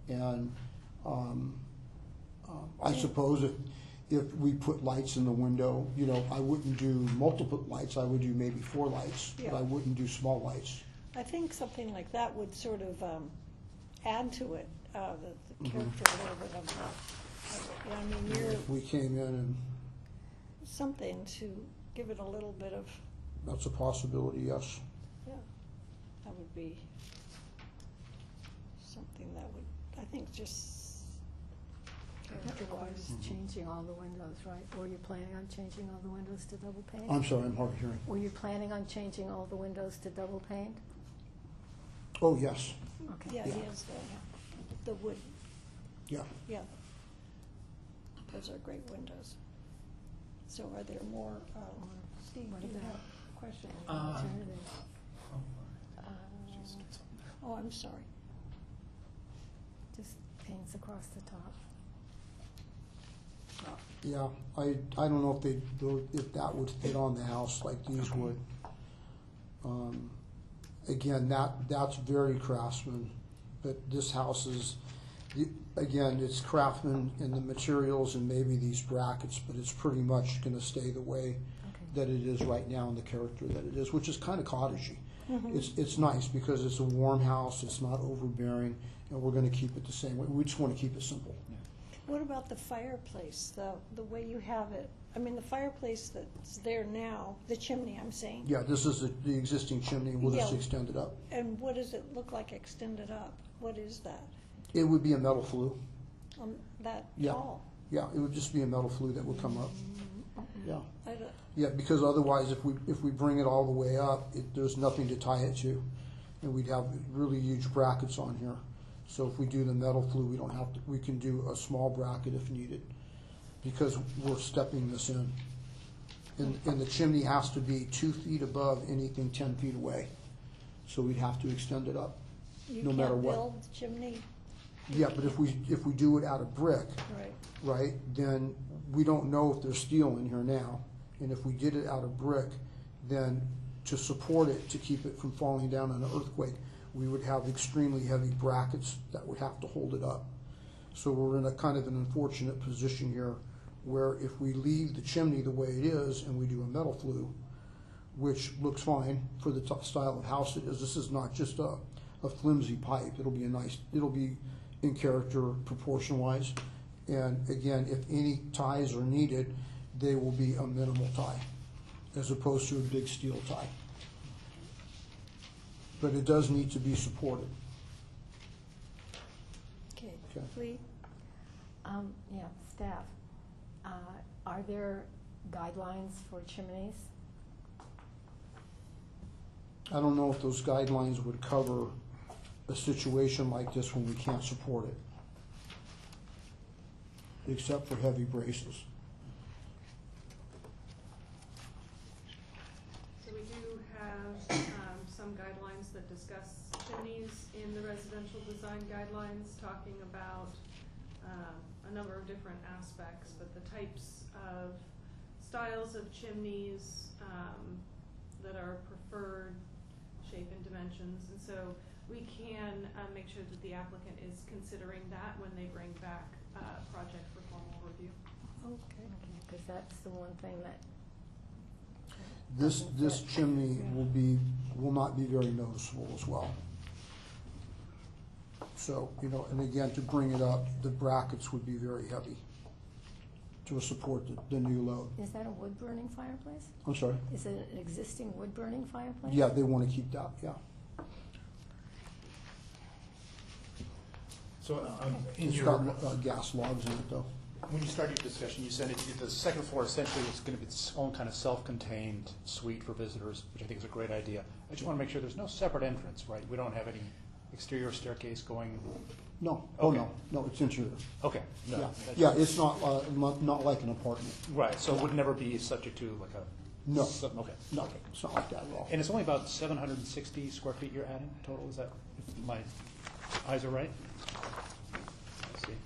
E: And um, um, I suppose if, if we put lights in the window, you know, I wouldn't do multiple lights, I would do maybe four lights, but
J: Yeah.
E: I wouldn't do small lights.
J: I think something like that would sort of um, add to it, uh, the, the
E: Mhm.
J: character a little bit of it. Yeah, I mean, you're
E: If we came in and,
J: something to give it a little bit of,
E: that's a possibility, yes.
J: yeah, that would be something that would, I think, just
B: That requires
J: character-wise.
B: changing all the windows, right? Were you planning on changing all the windows to double pane?
E: I'm sorry, I'm hard of hearing.
B: Were you planning on changing all the windows to double pane?
E: Oh, yes,
B: Okay.
J: Yeah,
E: Yeah.
J: he has the, the wood,
E: yeah.
J: yeah. Those are great windows. So are there more, um, Steve,
B: What
J: do you
B: about-
J: have a question?
D: Uh,
B: Alternatives. Uh,
J: Oh, I'm sorry.
B: Just panes across the top.
E: Yeah, I, I don't know if they, though, if that would fit on the house like these
B: Okay.
E: would. Um, Again, that, that's very Craftsman, but this house is, the- again, it's Craftsman in the materials and maybe these brackets, but it's pretty much gonna stay the way
B: Okay.
E: that it is right now and the character that it is, which is kind of cottagey.
J: Mhm.
E: It's, it's nice because it's a warm house, it's not overbearing, and we're gonna keep it the same way. We just wanna keep it simple.
J: What about the fireplace, the, the way you have it? I mean, the fireplace that's there now, the chimney, I'm saying.
E: Yeah, this is the, the existing chimney, we'll just
J: Yeah.
E: extend it up.
J: And what does it look like extended up? What is that?
E: It would be a metal flue.
J: Um, that
E: Yeah.
J: tall?
E: Yeah, it would just be a metal flue that would come up. Yeah,
J: I don't,
E: yeah, because otherwise, if we, if we bring it all the way up, it, there's nothing to tie it to. And we'd have really huge brackets on here. So if we do the metal flue, we don't have to, we can do a small bracket if needed, because we're stepping this in. And, and the chimney has to be two feet above anything ten feet away. So we'd have to extend it up,
J: you
E: no matter
J: can't
E: what.
J: build chimney,
E: Yeah, but if we, if we do it out of brick,
J: right?
E: right, then we don't know if there's steel in here now. And if we did it out of brick, then to support it, to keep it from falling down in an earthquake, we would have extremely heavy brackets that would have to hold it up. So we're in a kind of an unfortunate position here where if we leave the chimney the way it is and we do a metal flue, which looks fine for the t- style of house it is, this is not just a, a flimsy pipe. It'll be a nice, it'll be in character proportion wise. And again, if any ties are needed, they will be a minimal tie as opposed to a big steel tie. But it does need to be supported.
J: Okay,
E: Okay.
J: Lee?
B: Um, yeah, staff, uh, are there guidelines for chimneys?
E: I don't know if those guidelines would cover a situation like this when we can't support it, except for heavy braces.
C: So we do have um, some guidelines that discuss chimneys in the residential design guidelines, talking about um, a number of different aspects, but the types of styles of chimneys um, that are preferred, shape and dimensions. And so we can uh, make sure that the applicant is considering that when they bring back uh, a project for formal review.
B: Okay. Because that's the one thing that.
E: This,
B: doesn't
E: this
B: fit.
E: chimney will be, will not be very noticeable as well. So, you know, and again, to bring it up, the brackets would be very heavy to support the, the new load.
B: Is that a wood-burning fireplace?
E: I'm sorry?
B: Is it an existing wood-burning fireplace?
E: Yeah, they want to keep that, yeah.
D: So, um, in
E: It's
D: your,
E: got uh, gas logs in it, though.
D: when you started your discussion, you said it, the second floor essentially is going to be its own kind of self-contained suite for visitors, which I think is a great idea. I just want to make sure there's no separate entrance, right? We don't have any exterior staircase going.
E: No, oh,
D: Okay.
E: no, no, it's interior.
D: Okay. No,
E: Yeah,
D: that's-
E: yeah, it's not, uh, not not like an apartment.
D: Right, so it would never be subject to like a.
E: No.
D: some- Okay.
E: No, it's not like that at all.
D: And it's only about seven hundred sixty square feet you're adding total, is that, if my eyes are right? Let's see.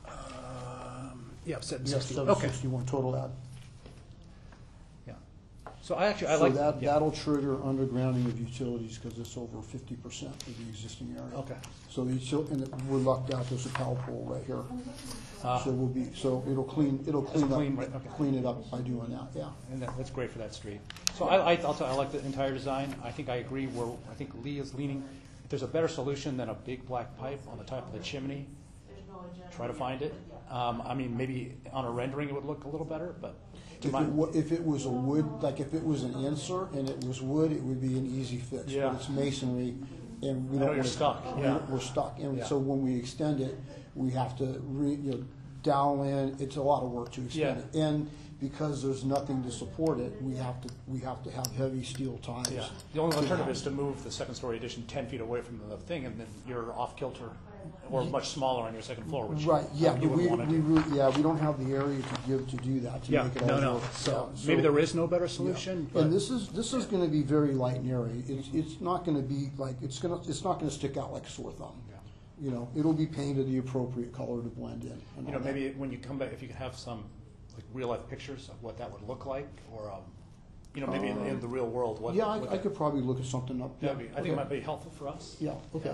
D: Um, Yeah, seven
E: Yes,
D: sixty,
E: seven
D: okay,
E: sixty-one total add.
D: yeah. So I actually, I
E: So
D: like.
E: that,
D: yeah.
E: that'll trigger undergrounding of utilities, because it's over fifty percent of the existing area.
D: Okay.
E: So the, util- and it- we're lucked out, there's a power pole right here.
D: Ah.
E: So we'll be, so it'll clean, it'll clean
D: clean, right,
E: up,
D: okay.
E: clean it up by doing that, yeah.
D: And that, that's great for that street. So I, I, also, I like the entire design. I think I agree where, I think Lee is leaning. If there's a better solution than a big black pipe on the top of the chimney, try to find it. Um, I mean, maybe on a rendering it would look a little better, but to
E: If
D: my,
E: it, wa- if it was a wood, like if it was an insert and it was wood, it would be an easy fix.
D: Yeah.
E: But it's masonry, and we
D: I know
E: don't.
D: you're
E: wanna-
D: stuck,
E: we-
D: yeah.
E: We're stuck, and
D: Yeah.
E: so when we extend it, we have to re, you know, dowel in, it's a lot of work to extend
D: Yeah.
E: it. And because there's nothing to support it, we have to, we have to have heavy steel ties.
D: yeah. The only alternative is to move the second story addition ten feet away from the thing, and then you're off kilter, or much smaller on your second floor, which
E: Right, yeah,
D: you
E: but we,
D: wouldn't want to
E: we,
D: do.
E: really- yeah, we don't have the area to give to do that, to
D: Yeah,
E: make it all
D: no,
E: work.
D: no. So
E: Yeah,
D: maybe there is no better solution,
E: Yeah.
D: but
E: And this is, this is gonna be very light and airy. It's, it's not gonna be like, it's gonna, it's not gonna stick out like a sore thumb.
D: Yeah.
E: You know, it'll be painted the appropriate color to blend in. and
D: you
E: all
D: know,
E: that.
D: maybe when you come back, if you could have some like real life pictures of what that would look like, or um, you know, maybe in, in the real world, what.
E: Yeah, I,
D: what
E: I
D: that-
E: could probably look at something up.
D: That'd be, I think
E: okay.
D: it might be helpful for us.
E: Yeah, okay.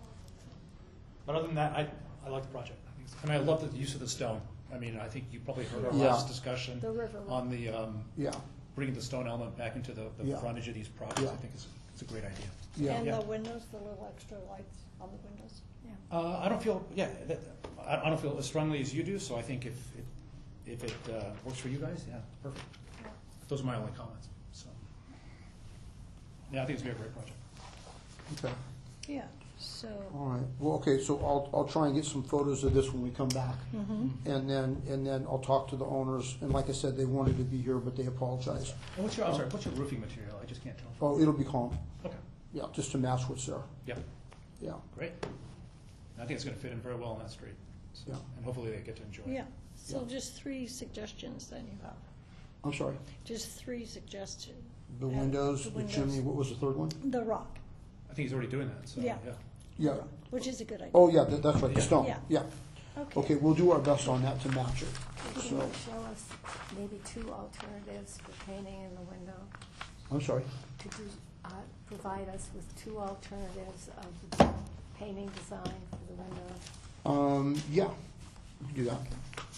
D: But other than that, I, I like the project. I think it's- And I love the use of the stone. I mean, I think you probably heard our
E: Yeah.
D: last discussion
J: The river.
D: on the, um,
E: Yeah,
D: bringing the stone element back into the, the
E: Yeah.
D: frontage of these projects.
E: Yeah.
D: I think is, it's a great idea.
E: yeah.
J: And
D: Yeah.
J: the windows, the little extra lights on the windows.
D: Uh, I don't feel, yeah, that, I, I don't feel as strongly as you do, so I think if it, if it, uh, works for you guys, yeah, perfect. Those are my only comments, so. Yeah, I think it's gonna be a great project.
E: Okay,
J: Yeah, so,
E: all right. Well, okay, so I'll, I'll try and get some photos of this when we come back.
J: mhm.
E: And then, and then I'll talk to the owners. And like I said, they wanted to be here, but they apologize.
D: And what's your, I'm sorry, what's your roofing material? I just can't tell.
E: Oh, it'll be calm.
D: Okay,
E: Yeah, just to match what's there.
D: yeah,
E: Yeah,
D: great. I think it's gonna fit in very well on that street. So,
E: Yeah.
D: and hopefully they get to enjoy it.
J: Yeah, so
E: Yeah.
J: just three suggestions then you have.
E: I'm sorry.
J: Just three suggestions.
E: The
J: Yeah,
E: windows,
J: the
E: the
J: windows.
E: chimney, what was the third one?
J: The rock,
D: I think he's already doing that, so, yeah.
J: Yeah.
E: Yeah.
J: which is a good idea.
E: Oh, yeah, that- that's right, the
D: Yeah.
E: stone.
J: Yeah.
E: Yeah. Okay, we'll do our best on that to match it.
B: Can
E: So,
B: you show us maybe two alternatives for painting in the window?
E: I'm sorry.
B: Could you uh, provide us with two alternatives of the painting design for the window?
E: Um, yeah, we can do that.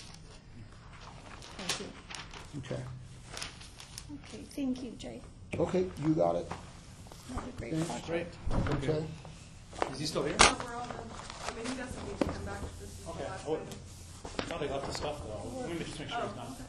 B: Thank you.
E: Okay.
J: Okay, thank you, Jay.
E: Okay, you got it.
J: Another great
E: Thanks.
J: project.
D: Great.
E: Okay.
D: Is he still here?
C: No, we're all done. I mean, he doesn't need to come back, this is the
D: Okay.
C: last
D: Oh,
C: item.
D: I thought they left the stuff though. Let me just make sure he's not.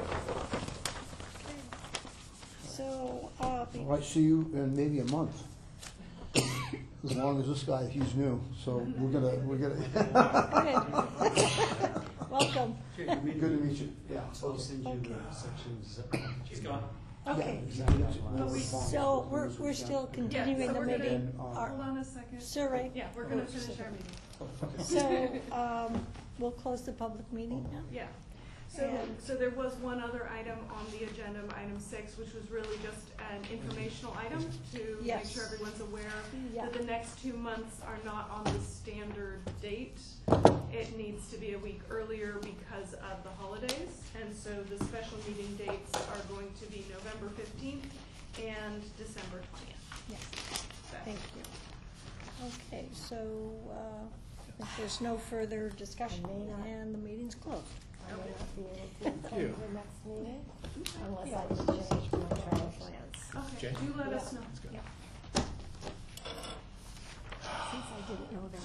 J: So, uh, be-
E: All right, see you in maybe a month. As long as this guy, he's new, so we're gonna, we're
J: go
E: gonna.
J: ahead. Welcome.
M: Okay, you mean-
E: Good to meet you. Yeah.
M: So I'll send you the sections.
D: He's gone.
J: Okay,
M: Exactly.
J: so we're, we're still continuing
C: so
J: the
C: we're gonna-
J: meeting.
E: uh,
J: Our
C: Hold on a second.
J: survey.
C: Yeah, we're gonna finish our meeting.
J: So, um, we'll close the public meeting now?
C: Yeah, so,
J: And-
C: so there was one other item on the agenda, item six, which was really just an informational item to make
J: Yes.
C: sure everyone's aware
J: Yeah.
C: that the next two months are not on the standard date. It needs to be a week earlier because of the holidays, and so the special meeting dates are going to be November fifteenth and December twentieth.
J: Yes, thank you. Okay, so, uh, if there's no further discussion,
B: I may not-
J: and the meeting's closed.
B: I may not be able to attend
D: you.
B: the next meeting unless I can change my travel plans.
C: Okay,
D: Jay?
C: do let us know.
D: That's good.
B: Since I didn't know that